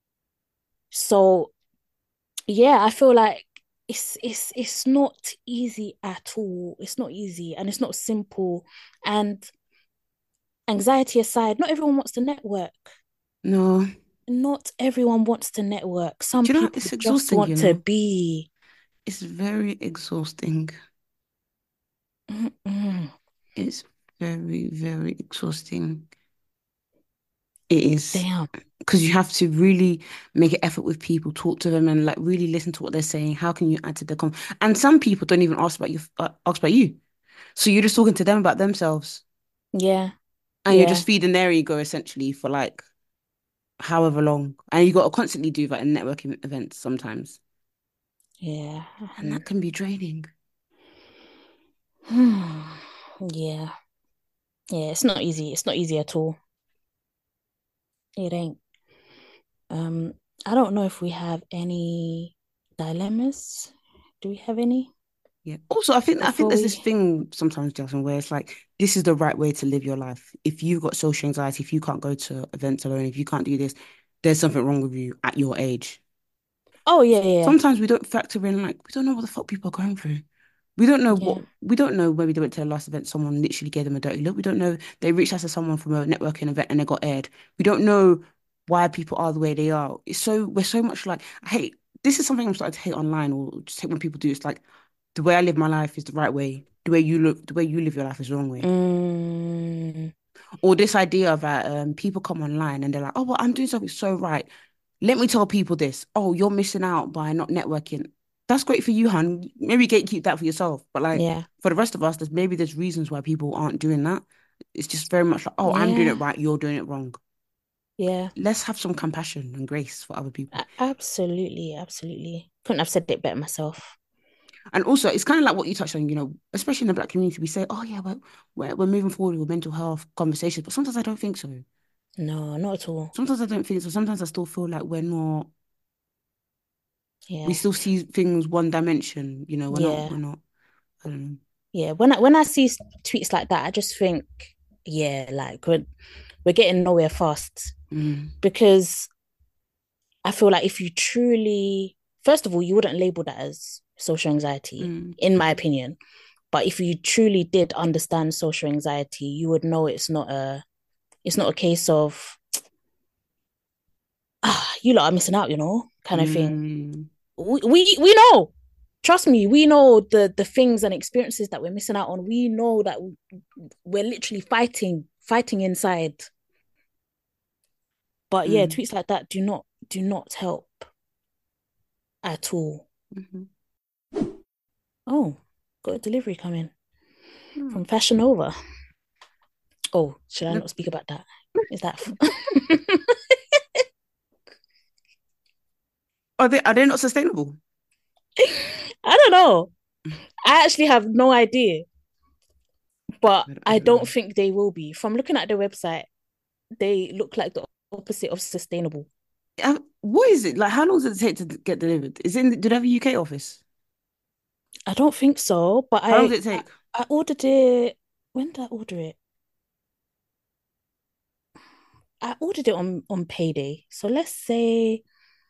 So yeah, I feel like it's not easy at all. It's not easy and it's not simple. And anxiety aside, not everyone wants to network. No. Not everyone wants to network. Some Do you know, people it's just exhausting, want you to know? be. It's very exhausting. Mm-mm. It's very, very exhausting. It is. Damn. Because you have to really make an effort with people, talk to them, and like really listen to what they're saying. How can you add to the And some people don't even ask about you. So you're just talking to them about themselves, Yeah. and you're Yeah. just feeding their ego essentially for like however long. And you got to constantly do that in networking events sometimes, Yeah. and that can be draining. Yeah. Yeah. It's not easy. It's not easy at all. It ain't. Um, I don't know if we have any dilemmas. Do we have any Yeah. Also, I think before there's this we? thing sometimes, Jasmine, where it's like this is the right way to live your life. If you've got social anxiety, if you can't go to events alone, if you can't do this, there's something wrong with you at your age. Oh yeah, yeah, Sometimes we don't factor in like we don't know what the fuck people are going through. yeah, We don't know maybe they went to the last event, someone literally gave them a dirty look. We don't know they reached out to someone from a networking event and they got aired. We don't know why people are the way they are. We're so much like I hate this is something I'm starting to hate online or just hate when people do. It's like the way I live my life is the right way. The way you live your life is the wrong way. Mm, Or this idea that people come online and they're like, oh, well, I'm doing something so right. Let me tell people this. Oh, you're missing out by not networking. That's great for you, hun. Maybe keep that for yourself. But like yeah, for the rest of us, there's reasons why people aren't doing that. It's just very much like, oh, I'm doing it yeah, right, you're doing it wrong. yeah. Let's have some compassion and grace for other people. Absolutely, absolutely. Couldn't have said it better myself. And also, it's kind of like what you touched on, especially in the Black community, we say, oh, yeah, we're moving forward with mental health conversations. But sometimes I don't think so. No, not at all. Sometimes I don't think so. Sometimes I still feel like we Yeah, still see things one dimension, yeah, we're not, I don't know. yeah. When I see tweets like that, I just think, yeah, like we're getting nowhere fast Mm, because I feel like if you truly, first of all, you wouldn't label that as social anxiety, mm, in my opinion. But if you truly did understand social anxiety, you would know it's not a case of you lot are missing out, kind of thing. mm, We know. Trust me, we know the things and experiences that we're missing out on. We know that we're literally fighting inside. But yeah, mm, tweets like that do not help at all. mhm. Oh, got a delivery coming Mm. from Fashion Nova. Oh, should I Look, not speak about that? Is that are they not sustainable? I don't know. I actually have no idea, but I I don't know. don't think they will be. From looking at their website, they look like the opposite of sustainable. What is it like? How long does it take to get delivered? Do they have a UK office? I don't think so, but How long does it take? I ordered it. When did I order it? I ordered it on payday. So let's say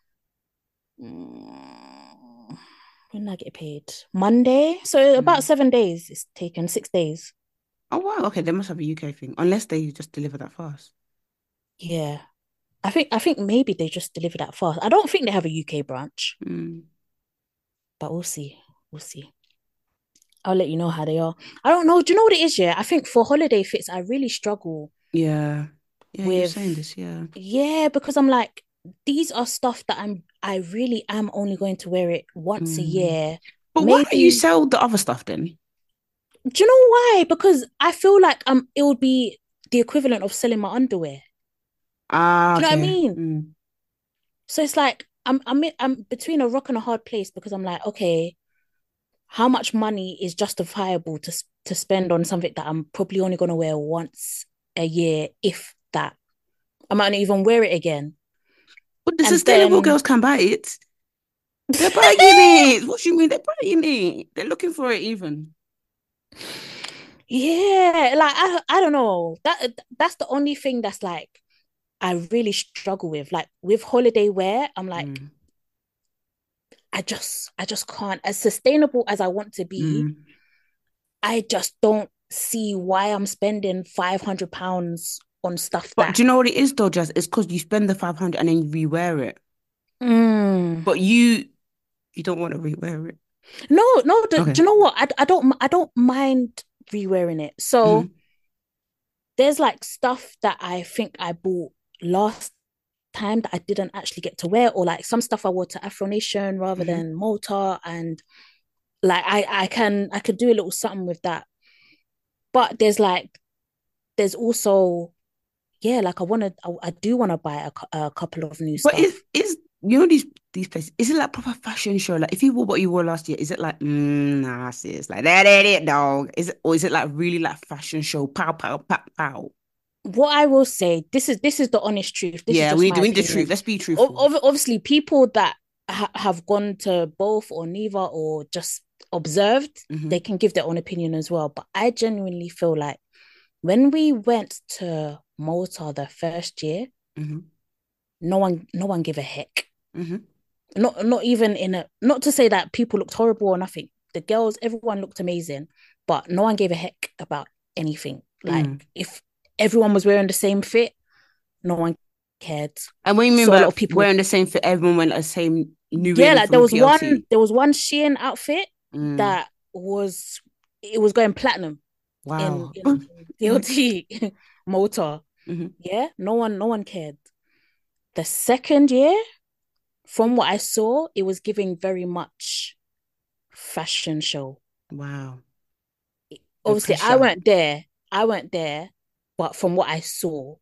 mm, when did I get paid? Monday. So about Mm. 7 days. It's taken 6 days. Oh wow, okay, they must have a UK thing, unless they just deliver that fast. Yeah. I think maybe they just deliver that fast. I don't think they have a UK branch, Mm. but we'll see. We'll see. I'll let you know how they are. I don't know. Do you know what it is? Yeah, I think for holiday fits, I really struggle Yeah, yeah, you're saying with, this, yeah. yeah, because I'm like, these are stuff that I really am only going to wear it once a Mm. year. But why don't you Maybe, sell the other stuff then? do you know why? Because I feel like it would be the equivalent of selling my underwear. Ah, Do you know what I okay. mean? Mm. So it's like I'm between a rock and a hard place because I'm like, okay, how much money is justifiable to spend on something that I'm probably only going to wear once a year, if that. I might not even wear it again. But the And sustainable then girls can buy it. They're buying it. What do you mean? They're buying it. They're looking for it even. yeah, like I don't know. That's the only thing that's like I really struggle with. Like with holiday wear, I'm like, Mm. I just can't. As sustainable as I want to be, Mm. I just don't see why I'm spending £500 on stuff But that do you know what it is though, Jazz? It's because you spend the 500 and then you rewear it. mm, But you don't want to rewear it. no, Okay. do you know what? I don't mind re-wearing it. So Mm. there's like stuff that I think I bought last time that I didn't actually get to wear, or like some stuff I wore to Afro Nation rather Mm-hmm. than Malta, and like I could do a little something with that. But there's also, yeah, like I do want to buy a couple of new But stuff. is you know these places? Is it like proper fashion show? Like if you wore what you wore last year, is it like nah, sis, like that ain't it, dog? Is it or is it like really like fashion show? Pow pow pow pow. What I will say, this is the honest truth. This is Yeah, just my we need the truth. opinion. Let's be truthful. Obviously, people that have gone to both or neither or just observed, Mm-hmm. they can give their own opinion as well. But I genuinely feel like when we went to Malta the first year, Mm-hmm. no one gave a heck. Mm-hmm. Not even not to say that people looked horrible or nothing. The girls, everyone looked amazing, but no one gave a heck about anything. Like Mm. if everyone was wearing the same fit, no one cared. And what do you mean So a by lot of people, wearing the same fit? Everyone went like the same new yeah, in like from PLT. there was one Shein outfit Mm. that was going platinum in Wow. in PLT motor. Mm-hmm. Yeah, no one cared. The second year, from what I saw, it was giving very much fashion show. Wow. The Obviously, I pressure. weren't there. I weren't there, but from what I saw,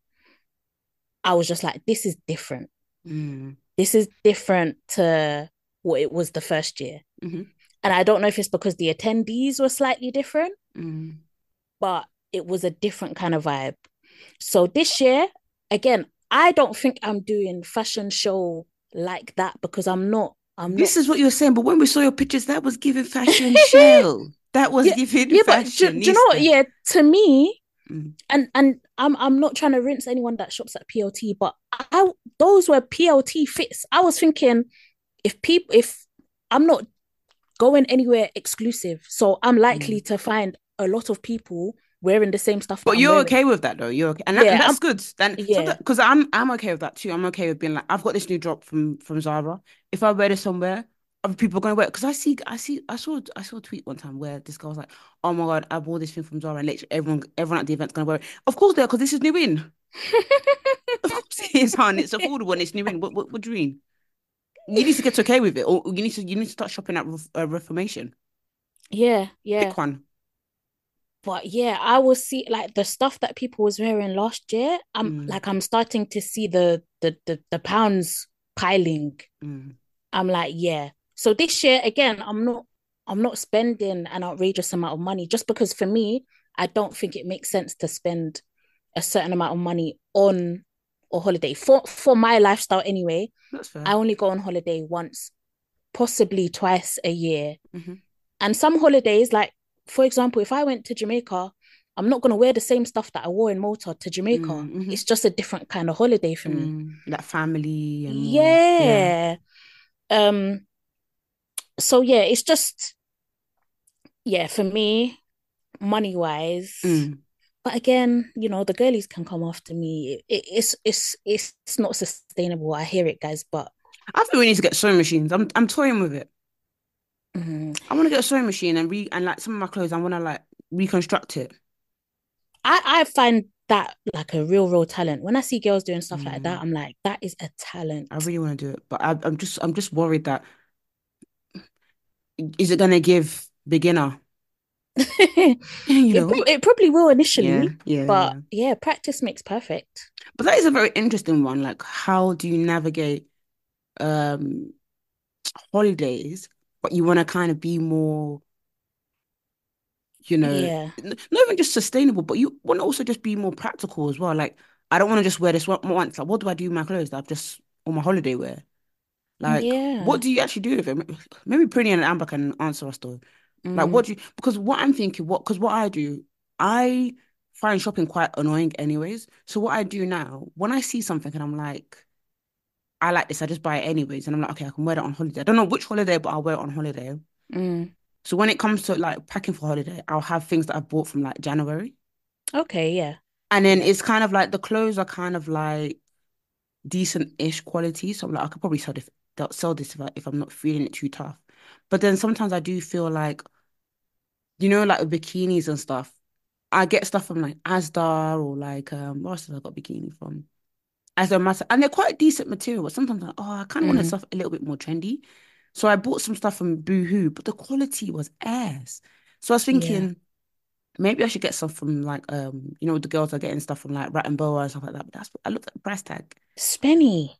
I was just like, this is different. Mm. This is different to what it was the first year. Mm-hmm. And I don't know if it's because the attendees were slightly different, Mm. but it was a different kind of vibe. So this year, again, I don't think I'm doing fashion show like that because I'm not. This is what you're saying, but when we saw your pictures, that was giving fashion show. That was Yeah, giving yeah, but do you know what? fashionista. Yeah, to me, Mm. and I'm not trying to rinse anyone that shops at PLT, but those were PLT fits. I was thinking if I'm not going anywhere exclusive, so I'm likely Mm. to find a lot of people wearing the same stuff that But I'm you're wearing. okay with that though. You're okay, and and Yeah, that's good. Then yeah, sometimes because I'm okay with that too. I'm okay with being like I've got this new drop from Zara. If I wear this somewhere, other people are gonna wear it because I saw a tweet one time where this girl was like, "Oh my God, I wore this thing from Zara and literally everyone at the event's gonna wear it." Of course they are because this is new in. Of course it is, hon. It's affordable and it's new in. What do you mean? You need to get okay with it, or you need to start shopping at Reformation. yeah, yeah. Pick one. But yeah, I will see like the stuff that people was wearing last year. Mm, I'm starting to see the pounds piling. mm, I'm like, yeah. So this year again, I'm not spending an outrageous amount of money just because for me, I don't think it makes sense to spend a certain amount of money on a holiday. For my lifestyle anyway, That's I fair. only go on holiday once, possibly twice a year. Mm-hmm. And some holidays, like for example, if I went to Jamaica, I'm not gonna wear the same stuff that I wore in Malta to Jamaica. Mm-hmm. It's just a different kind of holiday for me. Like family and more. Yeah. Yeah. Um, so yeah, it's just yeah, for me, money wise. Mm. But again, the girlies can come after me. It's not sustainable. I hear it, guys, but I think we need to get sewing machines. I'm toying with it. mm, I want to get a sewing machine and like some of my clothes, I want to like reconstruct it. I find that like a real talent. When I see girls doing stuff like Yeah, that, I'm like, that is a talent. I really want to do it, but I'm just worried that is it gonna give beginner, you know? It probably will Yeah, initially, yeah, but yeah. yeah, practice makes perfect. But that is a very interesting one. Like, how do you navigate um holidays, but you want to kind of be more, Yeah, not even just sustainable, but you want to also just be more practical as well. Like, I don't want to just wear this one once. Like, what do I do with my clothes that I've just on my holiday wear? Like, what yeah. do you actually do with it? Maybe Prinny and Amber can answer us though. Like, Mm, because what I'm thinking, because what I do, I find shopping quite annoying anyways. So what I do now, when I see something and I'm like, I like this, I just buy it anyways. And I'm like, okay, I can wear that on holiday. I don't know which holiday, but I'll wear it on holiday. mm. So when it comes to like packing for holiday, I'll have things that I bought from like January. Okay, yeah, And then yeah, it's kind of like the clothes are kind of like decent-ish quality. So I'm like, I could probably sell this if I'm not feeling it too tough. But then sometimes I do feel like, like with bikinis and stuff, I get stuff from like Asda or like what else have I got bikini from? Asda Matter, and they're quite decent material, but sometimes I'm like, oh, I kind of want mm, stuff a little bit more trendy. So I bought some stuff from Boohoo, but the quality was ass. So I was yeah. thinking maybe I should get stuff from like the girls are getting stuff from like Rat and Boa and stuff like that. But I looked at the price tag. Spenny,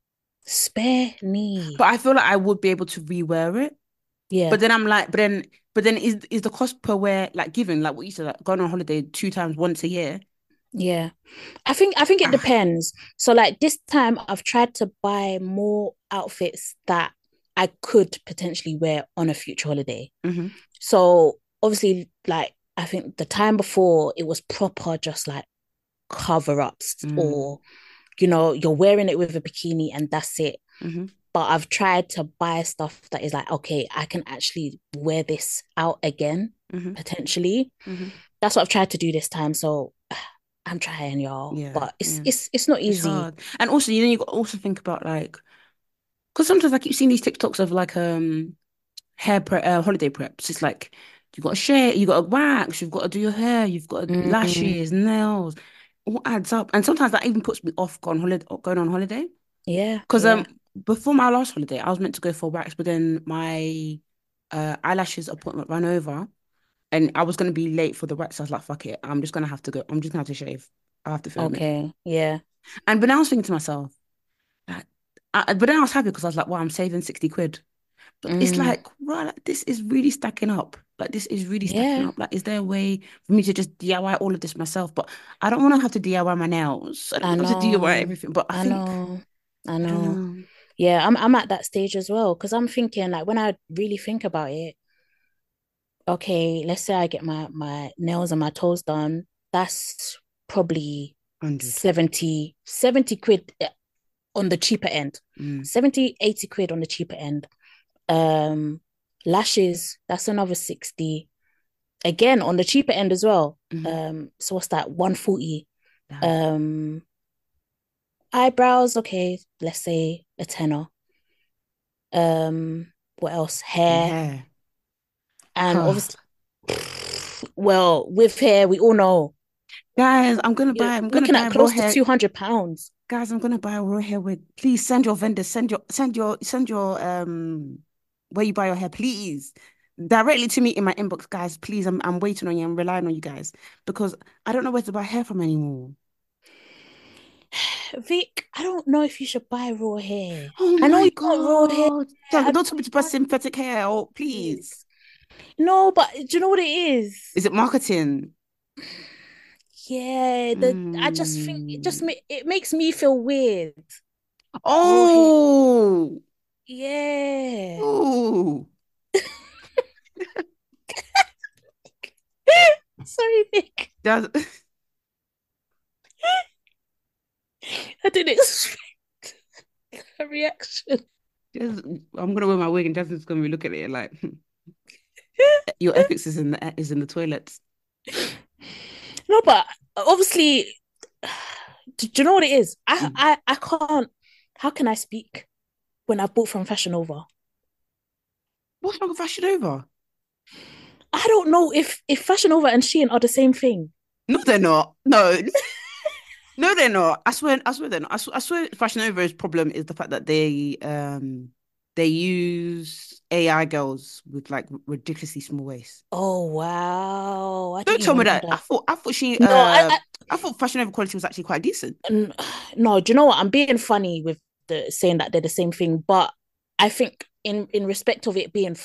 Spenny. But I feel like I would be able to rewear it. But Yeah. then I'm like, but then is the cost per wear like given like what you said, like going on holiday 2 times once a year? Yeah. I think it Ah, depends. So like this time I've tried to buy more outfits that I could potentially wear on a future holiday. mm-hmm, So obviously like I think the time before it was proper just like cover-ups mm, or you're wearing it with a bikini and that's it. mm-hmm, But I've tried to buy stuff that is like, okay, I can actually wear this out again, mm-hmm, potentially. mm-hmm. That's what I've tried to do this time. So I'm trying, y'all, Yeah, but it's yeah. it's it's not It's easy. hard. And also, you got to also think about like, because sometimes I keep seeing these TikToks of like holiday preps. It's like you got to shave, you got to wax, you've got to do your hair, you've got Mm, lashes, nails, all adds up. And sometimes that even puts me off going on holiday. yeah, Because yeah. before my last holiday, I was meant to go for wax, but then my eyelashes appointment ran over, and I was gonna be late for the wax. So I was like, fuck it, I'm just gonna have to go. I'm just gonna have to shave. I have to film it. Okay, yeah. And but then I was thinking to myself, like, but then I was happy because I was like, wow, I'm saving 60 quid. But it's Mm, like, right, like, this is really stacking up. Like this is really stacking yeah. up. Like, is there a way for me to just DIY all of this myself? But I don't want to have to DIY my nails. I don't I want to have to DIY know. everything. But I I think know. I I don't know. know. Yeah, I'm at that stage as well because I'm thinking like when I really think about it, okay, let's say I get my nails and my toes done, that's probably 100. 70 quid on the cheaper end. Mm, 70, 80 quid on the cheaper end. Um Lashes, that's another 60. Again, on the cheaper end as well. mhm. So what's that? 140. Damn. Um Eyebrows, okay, let's say a tenner. What else? And Hair. hair. And obviously, well, with hair, we all know Guys, you're I'm gonna looking buy at raw close to hair. £200. Guys, I'm gonna buy a raw hair wig. Please send your vendors, send your where you buy your hair, please. Directly to me in my inbox, guys. Please, I'm waiting on you. I'm relying on you guys because I don't know where to buy hair from anymore. Vic, I don't know if you should buy raw hair. Oh I know my you want raw hair. God. I Don't know tell me you to buy want synthetic hair. Oh, it. please. No, but do you know what it is? Is it marketing? Yeah, I just think Mm. it makes me feel weird. Real hate. Oh, Yeah. oh. Sorry, Nick. Does I didn't expect a reaction. I'm gonna wear my wig and Jasmine's gonna be looking at it like your ethics is in the toilets. No, but obviously, do you know what it is? Mm. I can't. How can I speak when I bought from Fashion Nova? What's wrong with Fashion Over? I don't know if Fashion Nova and Shein are the same thing. No, they're not. No, no, they're not. I swear they're not. I swear Fashion Nova's problem is the fact that they use AI girls with like ridiculously small waists. Oh wow, I Don't didn't tell me even know that. that. No, I thought Fashion Nova quality was actually quite decent. n- no. Do you know what? I'm being funny with the saying that they're the same thing, but I think in respect of it being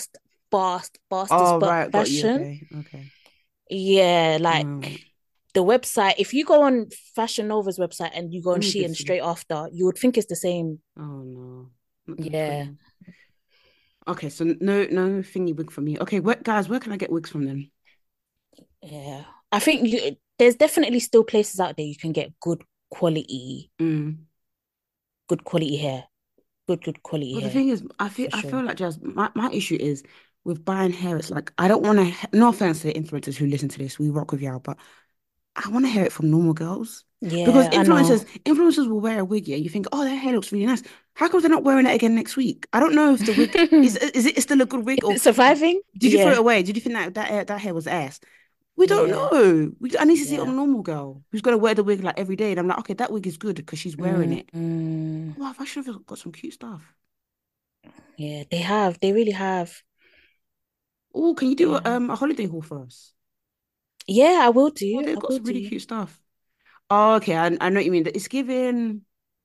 fast as Oh but right, got you. fashion, Okay, okay. yeah, like Mm, the website. If you go on Fashion Nova's website and you go on let me Shein just see. straight after, you would think it's the same. Oh no, not the Yeah, print. Okay, so no thingy wig for me. Okay, where can I get wigs from then? yeah. I think there's definitely still places out there you can get quality, Mm. good quality hair, good quality But the hair thing is, for I feel sure. like just my issue is with buying hair. It's like I don't want to. No offense to the influencers who listen to this, we rock with y'all, but I want to hear it from normal girls because Yeah, I know. influencers will wear a wig, yeah. You think, oh, their hair looks really nice. How come they're not wearing it again next week? I don't know if the wig is it still a good wig Is or it surviving? did you throw it Yeah, away? Did you think that hair was ass? We don't yeah, know. I need to see it on a yeah. normal girl who's gonna wear the wig like every day, and I'm like, okay, that wig is good because she's wearing it. Mm, Wow, I should have got some cute stuff. yeah, they have. They really have. Oh, can you do Yeah. a holiday haul for us? Yeah, I will Oh, do. they've I got will some really do. cute stuff. Oh, okay, I know what you mean. It's given.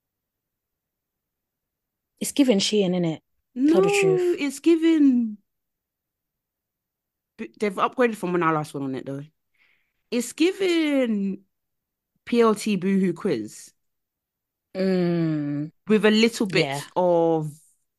It's giving Shein, innit? Tell the No, truth. it's given. They've upgraded from when I last went on it though. It's given PLT Boohoo quiz Mm, with a little yeah, bit of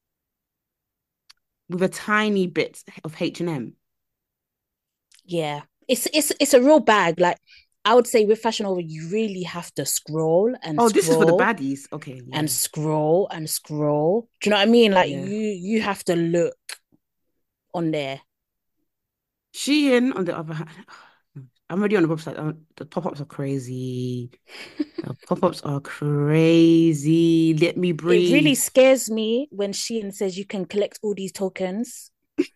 with a tiny bit of H&M. yeah. It's a real bag. Like I would say with Fashion Over, you really have to scroll and Oh, this is for the scroll baddies. Okay, and yeah, scroll and scroll. Do you know what I mean? Like yeah. you have to look on there. Shein, on the other hand, I'm already on the website. The pop-ups are crazy. The pop-ups are crazy. Let me It really breathe. scares me when Shein says you can collect all these tokens.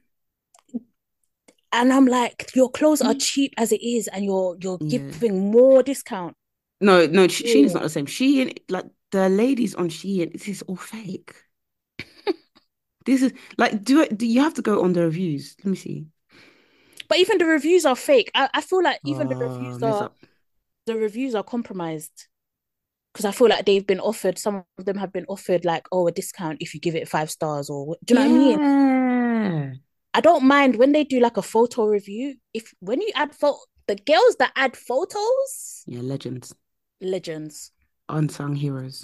And I'm like, your clothes are cheap as it is, and you're Yeah. giving more discount. No, Shein is not Oh. the same. Shein, like the ladies on Shein, this is all fake. This is like, do you have to go on the reviews? Let me see. But even the reviews are fake. I feel like even Let's up. the reviews are compromised because I feel like they've been offered. Some of them have been offered like, oh, a discount if you give it 5 stars, or do you know what I mean? Yeah. I don't mind when they do like a photo review. If when you add the girls that add photos, Yeah, legends, legends. unsung heroes.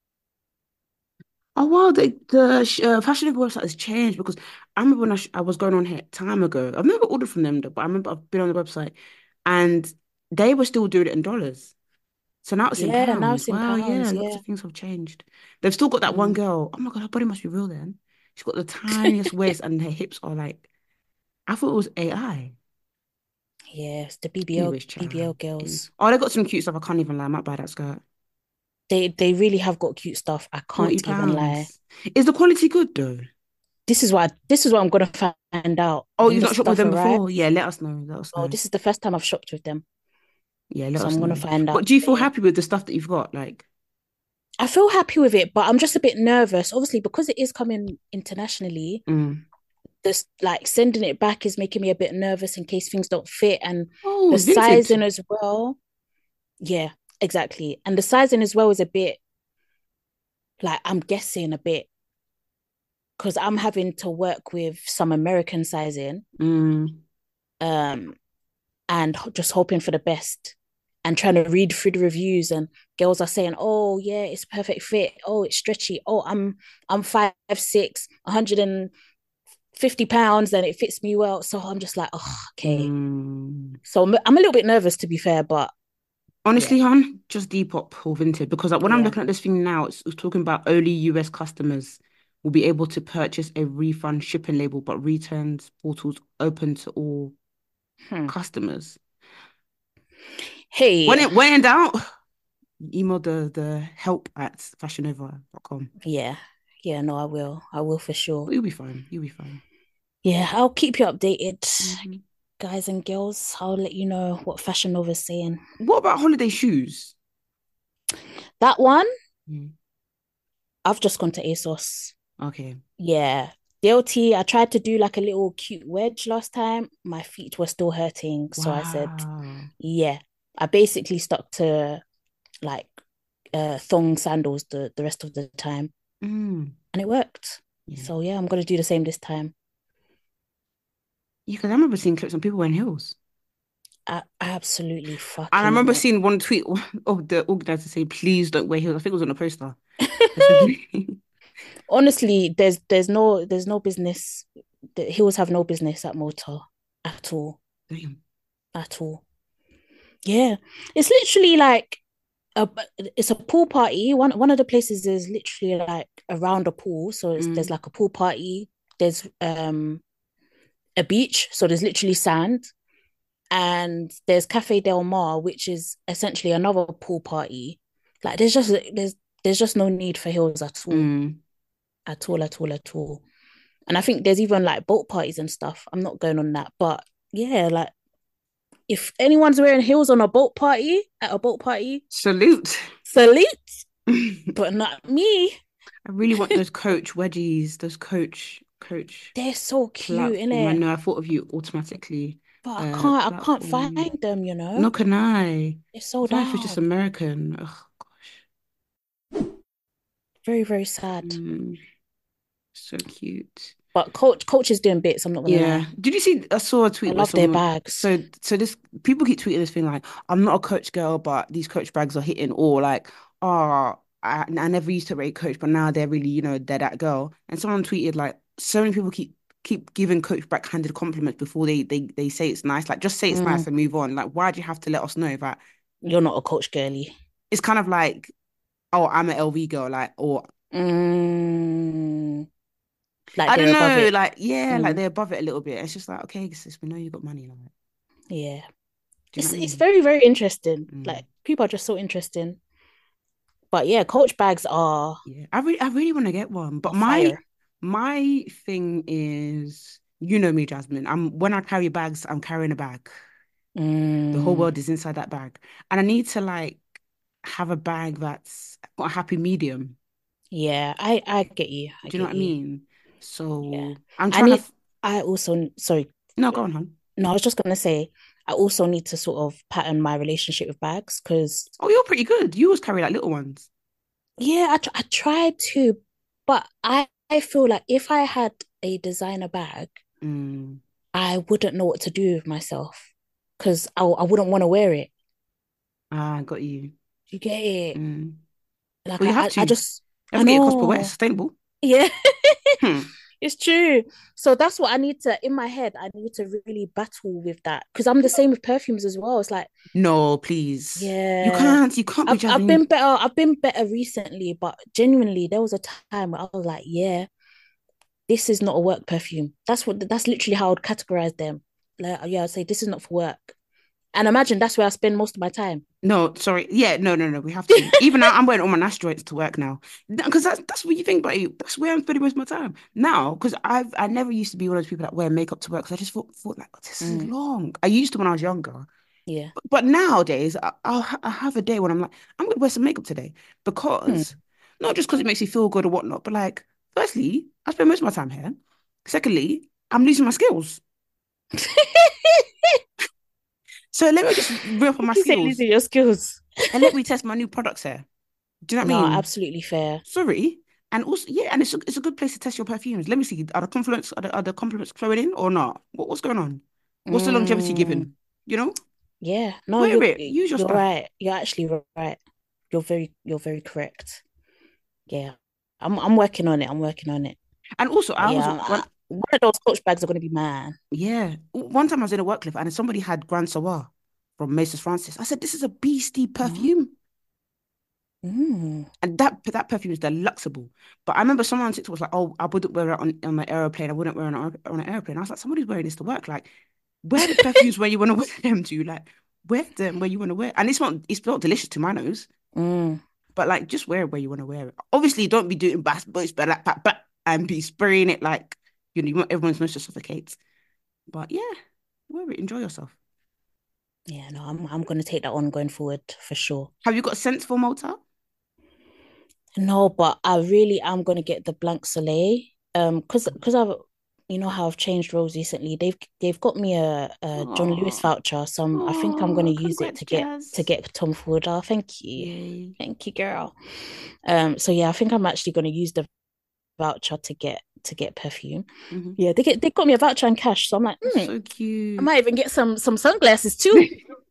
Oh wow, Fashion Nova website has changed because I remember when I was going on here time ago. I've never ordered from them though, but I remember I've been on the website and they were still doing it in dollars. So now it's in Yeah, now pounds. it's in Wow, pounds. yeah, lots Yeah. of things have changed. They've still got that one Mm. girl. Oh my God, her body must be real then. She's got the tiniest waist and her hips are like, I thought it was AI. Yes, the BBL Anyways, child. BBL girls. Oh, they got some cute stuff. I can't even lie. I might buy that skirt. They really have got cute stuff. I 40 can't even lie. pounds. Is the quality good though? This is what I'm gonna find out Oh, when you've the not shopped with stuff them arrives. before? Yeah, let us know. Let us Oh, know. this is the first time I've shopped with them. Yeah, let So us I'm gonna know. find out. But do you feel Yeah. happy with the stuff that you've got? Like, I feel happy with it, but I'm just a bit nervous. Obviously, because it is coming internationally, mm. this like sending it back is making me a bit nervous in case things don't fit and Oh, the it's vintage. sizing as well. Yeah, exactly. And the sizing as well is a bit like I'm guessing a bit because I'm having to work with some American sizing, um, and just hoping for the best and trying to read through the reviews, and girls are saying, "Oh yeah, it's perfect fit. Oh, it's stretchy. Oh, I'm 5'6", 150 pounds, and it fits me well." So I'm just like, oh, okay. So I'm a little bit nervous, to be fair, but yeah, Honestly, hon, just Depop or Vinted because like, when I'm yeah. looking at this thing now, it's talking about only US customers will be able to purchase a refund shipping label, but returns portals open to all Hmm. customers. Hey, When in doubt, email the help at fashionova.com. yeah, yeah. No, I will for sure. But you'll be fine. You'll be fine. Yeah, I'll keep you updated, Hmm. guys and girls. I'll let you know what Fashion Nova's saying. What about holiday shoes? That one, Mm. I've just gone to ASOS. Okay. Yeah. DLT, I tried to do like a little cute wedge last time. My feet were still hurting. So I said, Wow. yeah. I basically stuck to like thong sandals the rest of the time. Mm. And it worked. Yeah. So yeah, I'm gonna do the same this time. Yeah, because I remember seeing clips of people wearing heels. Absolutely And I fucking remember not. seeing one tweet of the organizer say, please don't wear heels. I think it was on a poster. I said, Honestly, there's no business. The heels have no business at Motor at all. damn. At all. Yeah. It's literally like a it's a pool party. One of the places is literally like around a pool. So there's Mm. like a pool party. There's a beach. So there's literally sand. And there's Cafe Del Mar, which is essentially another pool party. Like there's just no need for heels at all. Mm. At all, at all, at all. And I think there's even like boat parties and stuff. I'm not going on that. But yeah, like if anyone's wearing heels on a boat party, at a boat party, Salute. salute, I but not me. really want those Coach wedgies, those Coach They're so cute, platform. I innit? know I thought of you automatically. But I can't Platform. find them, you Nor know? can I. They're I sold don't know if it's just out. American. Oh gosh. Very, very sad. Mm, so cute. But Coach is doing bits, I'm not gonna Yeah. lie. Did you see? I saw a I tweet where love their someone. bags. So this people keep tweeting this thing like, "I'm not a Coach girl, but these Coach bags are hitting," or like, "Oh, I never used to rate Coach, but now they're really, they're that girl." And someone tweeted like, "So many people keep giving Coach backhanded compliments before they say it's nice. Like, just say it's Mm, nice and move on. Like, why do you have to let us know that?" you're not a Coach girly. It's kind of like, "Oh, I'm an LV girl," like, or Mm, like I they're don't above know, it. like, yeah, like Mm, they're above it a little bit. It's just like, okay, sis, we know you got money, like, yeah. do you know what I It's mean? very, very interesting. Mm. Like people are just so interesting. But yeah, Coach bags Yeah, I really want to get one, but are my fire. my thing is, you know me, Jasmine. When I carry bags, I'm carrying a bag. The whole Mm, world is inside that bag, and I need to like have a bag that's got a happy medium. yeah, I get you. I Do you know get what I you. mean? Yeah. So I'm I trying to. need I also sorry. No, go on, hon. No, I was just gonna say I also need to sort of pattern my relationship with bags because Oh, you're pretty good. You always carry like little ones. yeah, I tried to, but I feel like if I had a designer bag, Mm. I wouldn't know what to do with myself because I wouldn't want to wear it. Ah, got you. You get it? Mm. Like Well, you have to. I You just have I to get your cost per wear. It's know. sustainable. Yeah. Hmm. It's true. So that's what I need to in my head. I need to really battle with that because I'm the same with perfumes as well. It's like, No, please. You yeah, can't. You can't be I've Jasmine. been better. I've been better recently, but genuinely, there was a time where I was like, yeah, this is not a work perfume. That's literally how I'd categorize them. Like, yeah, I'd say this is not for work. And imagine that's where I spend most of my time. No, sorry. Yeah, no, no, no. We have to. Even now, I'm wearing all my Nash joints to work now, because that's what you think about you. That's where I'm spending most of my time now. Because I never used to be one of those people that wear makeup to work. Because I just thought like, "Oh, this is Mm, long." I used to when I was younger, yeah. but nowadays I have a day when I'm like, I'm gonna wear some makeup today Hmm. because not just because it makes me feel good or whatnot, but like, firstly, I spend most of my time here. Secondly, I'm losing my skills. So let me just rip on my You say skills losing your skills. and let me test my new products here. Do you know what I No, mean? absolutely fair. Sorry. And also, yeah, and it's a good place to test your perfumes. Let me see, are the compliments flowing in or not? What's going on? What's the longevity Mm, given? You know, yeah. No, wear it, use your you're stuff. right. You're actually right. You're very correct. Yeah. I'm working on it. I'm working on it. And also, But I was yeah, one of those Coach bags are gonna be mine. yeah, one time I was in a work clip and somebody had Grand Soir from Macy's Francis. I said, this is a beastie Mm. perfume. Mm. And that perfume is deluxeable. But I remember someone on TikTok was like, oh, I wouldn't wear it on my aeroplane. I wouldn't wear it on an airplane. I was like, somebody's wearing this to work. Like, wear the perfumes where you want to wear them to. Like, wear them where you want to wear. And it's not delicious to my nose, Mm. but like, just wear it where you want to wear it. Obviously, don't be doing bass boys, but like, and be spraying it like, you want everyone's nose to suffocate. But yeah, wear it, enjoy yourself. Yeah, no, I'm gonna take that on going forward for sure. Have you got scents for Malta? No, but I really am gonna get the Blanc Soleil. Because I've you know how I've changed roles recently. They've got me a John Lewis Oh, voucher, so I think I'm gonna oh, use it congrats, Jazz. to get Tom Ford. Oh, Yay. thank you, girl. So yeah, I think I'm actually gonna use the voucher to get perfume. Hmm. Yeah, they got me a voucher and cash, so I'm like, That's so I cute. might even get some sunglasses too.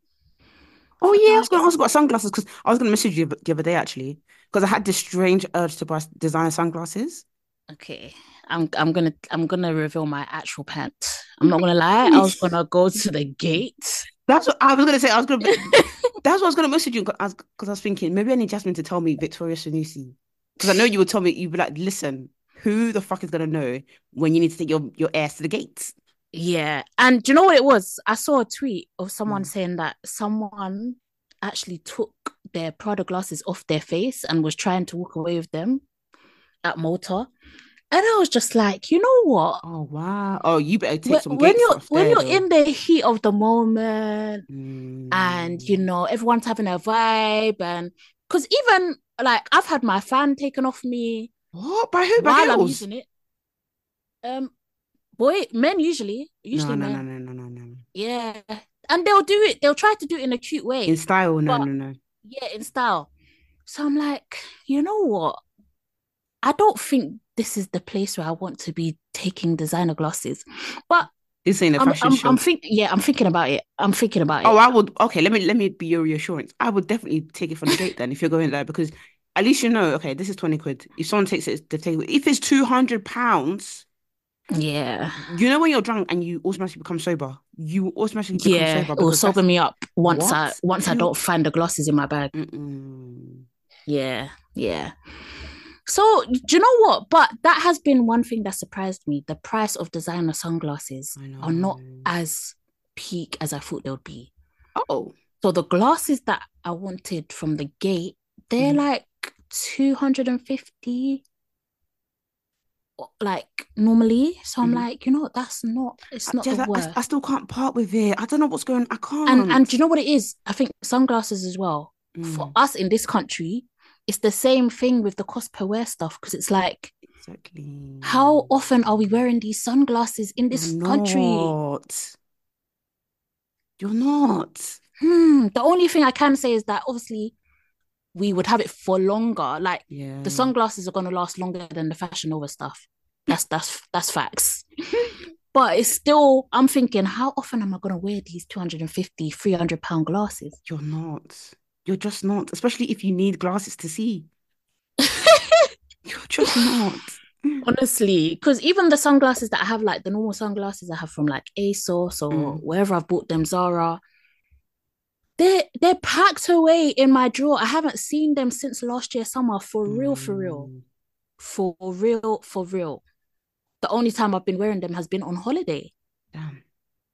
Oh I yeah, I was might going get to ask some. about sunglasses because I was going to message you the other day actually because I had this strange urge to buy designer sunglasses. Okay. I'm gonna reveal my actual pants. I'm not gonna lie. I was gonna go to the gate. That's what I was going to say. That's what I was going to message you because I was thinking maybe I need Jasmine to tell me Victoria Sanusi because I know you would tell me you'd be like, listen, who the fuck is going to know when you need to take your ass to the gates? Yeah. And do you know what it was? I saw a tweet of someone Mm. saying that someone actually took their Prada glasses off their face and was trying to walk away with them at Malta. And I was just like, you know what? Oh wow! Oh, you better take some When gate stuff when there you're though. in the heat of the moment and you Mm. know everyone's having a vibe and because even like I've had my fan taken off me What? By who? By while I'm girls? using it. Um, men No, usually no, no, men. no, no, no, no. Yeah, and they'll do it. They'll try to do it in a cute In way, style, no, but no, no. yeah, in style. So I'm like, you know what? I don't think this is the place where I want to be taking designer glasses, but This ain't a fashion show. I'm thinking about it. I'm thinking about Oh, it. I would. Okay, let me be your reassurance. I would definitely take it from the gate then if you're going there because at least you know. Okay, this is 20 quid. If someone takes it, they take it. If it's £200, Yeah. you know when you're drunk and you automatically become sober, you automatically become Yeah, sober it will because sober that's me up what once I two. don't find the glasses in my bag. Mm-mm. Yeah, yeah. So do you know what? But that has been one thing that surprised me. The price of designer sunglasses I are not know. as peak as I thought they would be. Oh. So the glasses that I wanted from the gate, they're Mhm. like 250 like normally. So I'm Mhm. like, you know, it's not the Jess, I worst. still can't part with it. I don't know what's going. I And can't. do you know what it is? I think sunglasses as well. For Mm, us in this country, it's the same thing with the cost per wear stuff because it's like, how exactly. often are we wearing these sunglasses in You're this country? not. You're not. The only thing I can say is that obviously we would have it for longer. Like the Yeah. sunglasses are gonna last longer than the Fashion Nova stuff. That's facts. But it's still, I'm thinking, how often am I gonna wear these 250, 300 pound glasses? You're not. You're just not. Especially if you need glasses to see. You're just not. Honestly, because even the sunglasses that I have, like the normal sunglasses I have from like ASOS or Mm, wherever I've bought them, Zara, they're packed away in my drawer. I haven't seen them since last year summer, for real, for real, mm, for real, for real. The only time I've been wearing them has been on holiday. damn.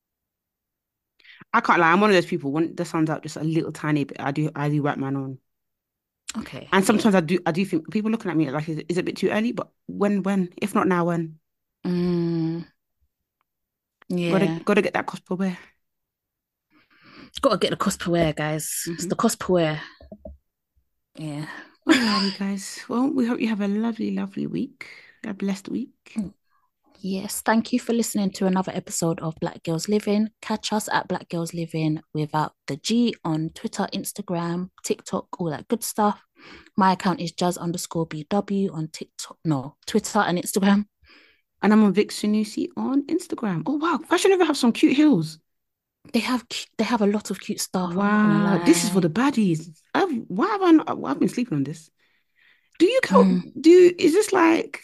I can't lie. I'm one of those people. When the sun's out just a little tiny bit, I do whack man on. Okay, And yeah. sometimes I do think people looking at me like, is it a bit too early? But when? If not now, when? Mm, yeah. Gotta get that cost per wear. Gotta get the cost per wear, guys. It's Hmm. the cost per wear. Yeah. Alrighty, guys. Well, we hope you have a lovely, lovely week. A blessed week. Yes, thank you for listening to another episode of Black Girls Living. Catch us at Black Girls Living without the G on Twitter, Instagram, TikTok, all that good stuff. My account is jazz_BW on TikTok, no, Twitter and Instagram. And I'm on Vic Sunusi on Instagram. Oh wow, Fashion Nova have some cute heels. They have a lot of cute stuff. I'm not gonna Wow, this is for lie. the baddies. Why have I not, I've been sleeping on this. Do you count? Is this like?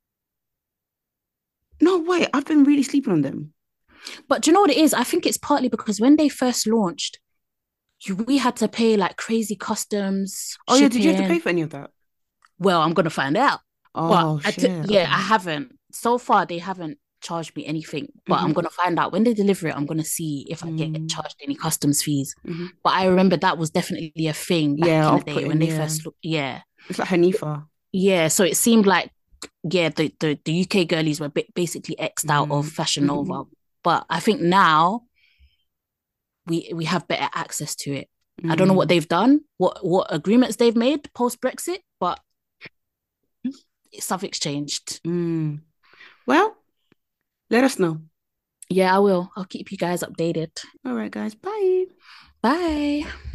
No, wait, I've been really sleeping on them. But do you know what it is? I think it's partly because when they first launched, we had to pay like crazy customs, Oh yeah, did you have to pay shipping. for any of that? Well, I'm gonna find out. But Oh shit. yeah, Okay. I haven't. So far, they haven't charged me anything. But I'm gonna find out when they deliver it. I'm gonna see if I get charged any customs fees. But I remember that was definitely a thing back Yeah, in the off day when putting. they Yeah, first. Yeah, it's like Hanifa. yeah. So it seemed like the UK girlies were basically xed out of Fashion Nova. But I think now we have better access to it. I don't know what they've done, what agreements they've made post Brexit, but something's changed. Well, let us know. Yeah, I will. I'll keep you guys updated. All right, guys. Bye. Bye.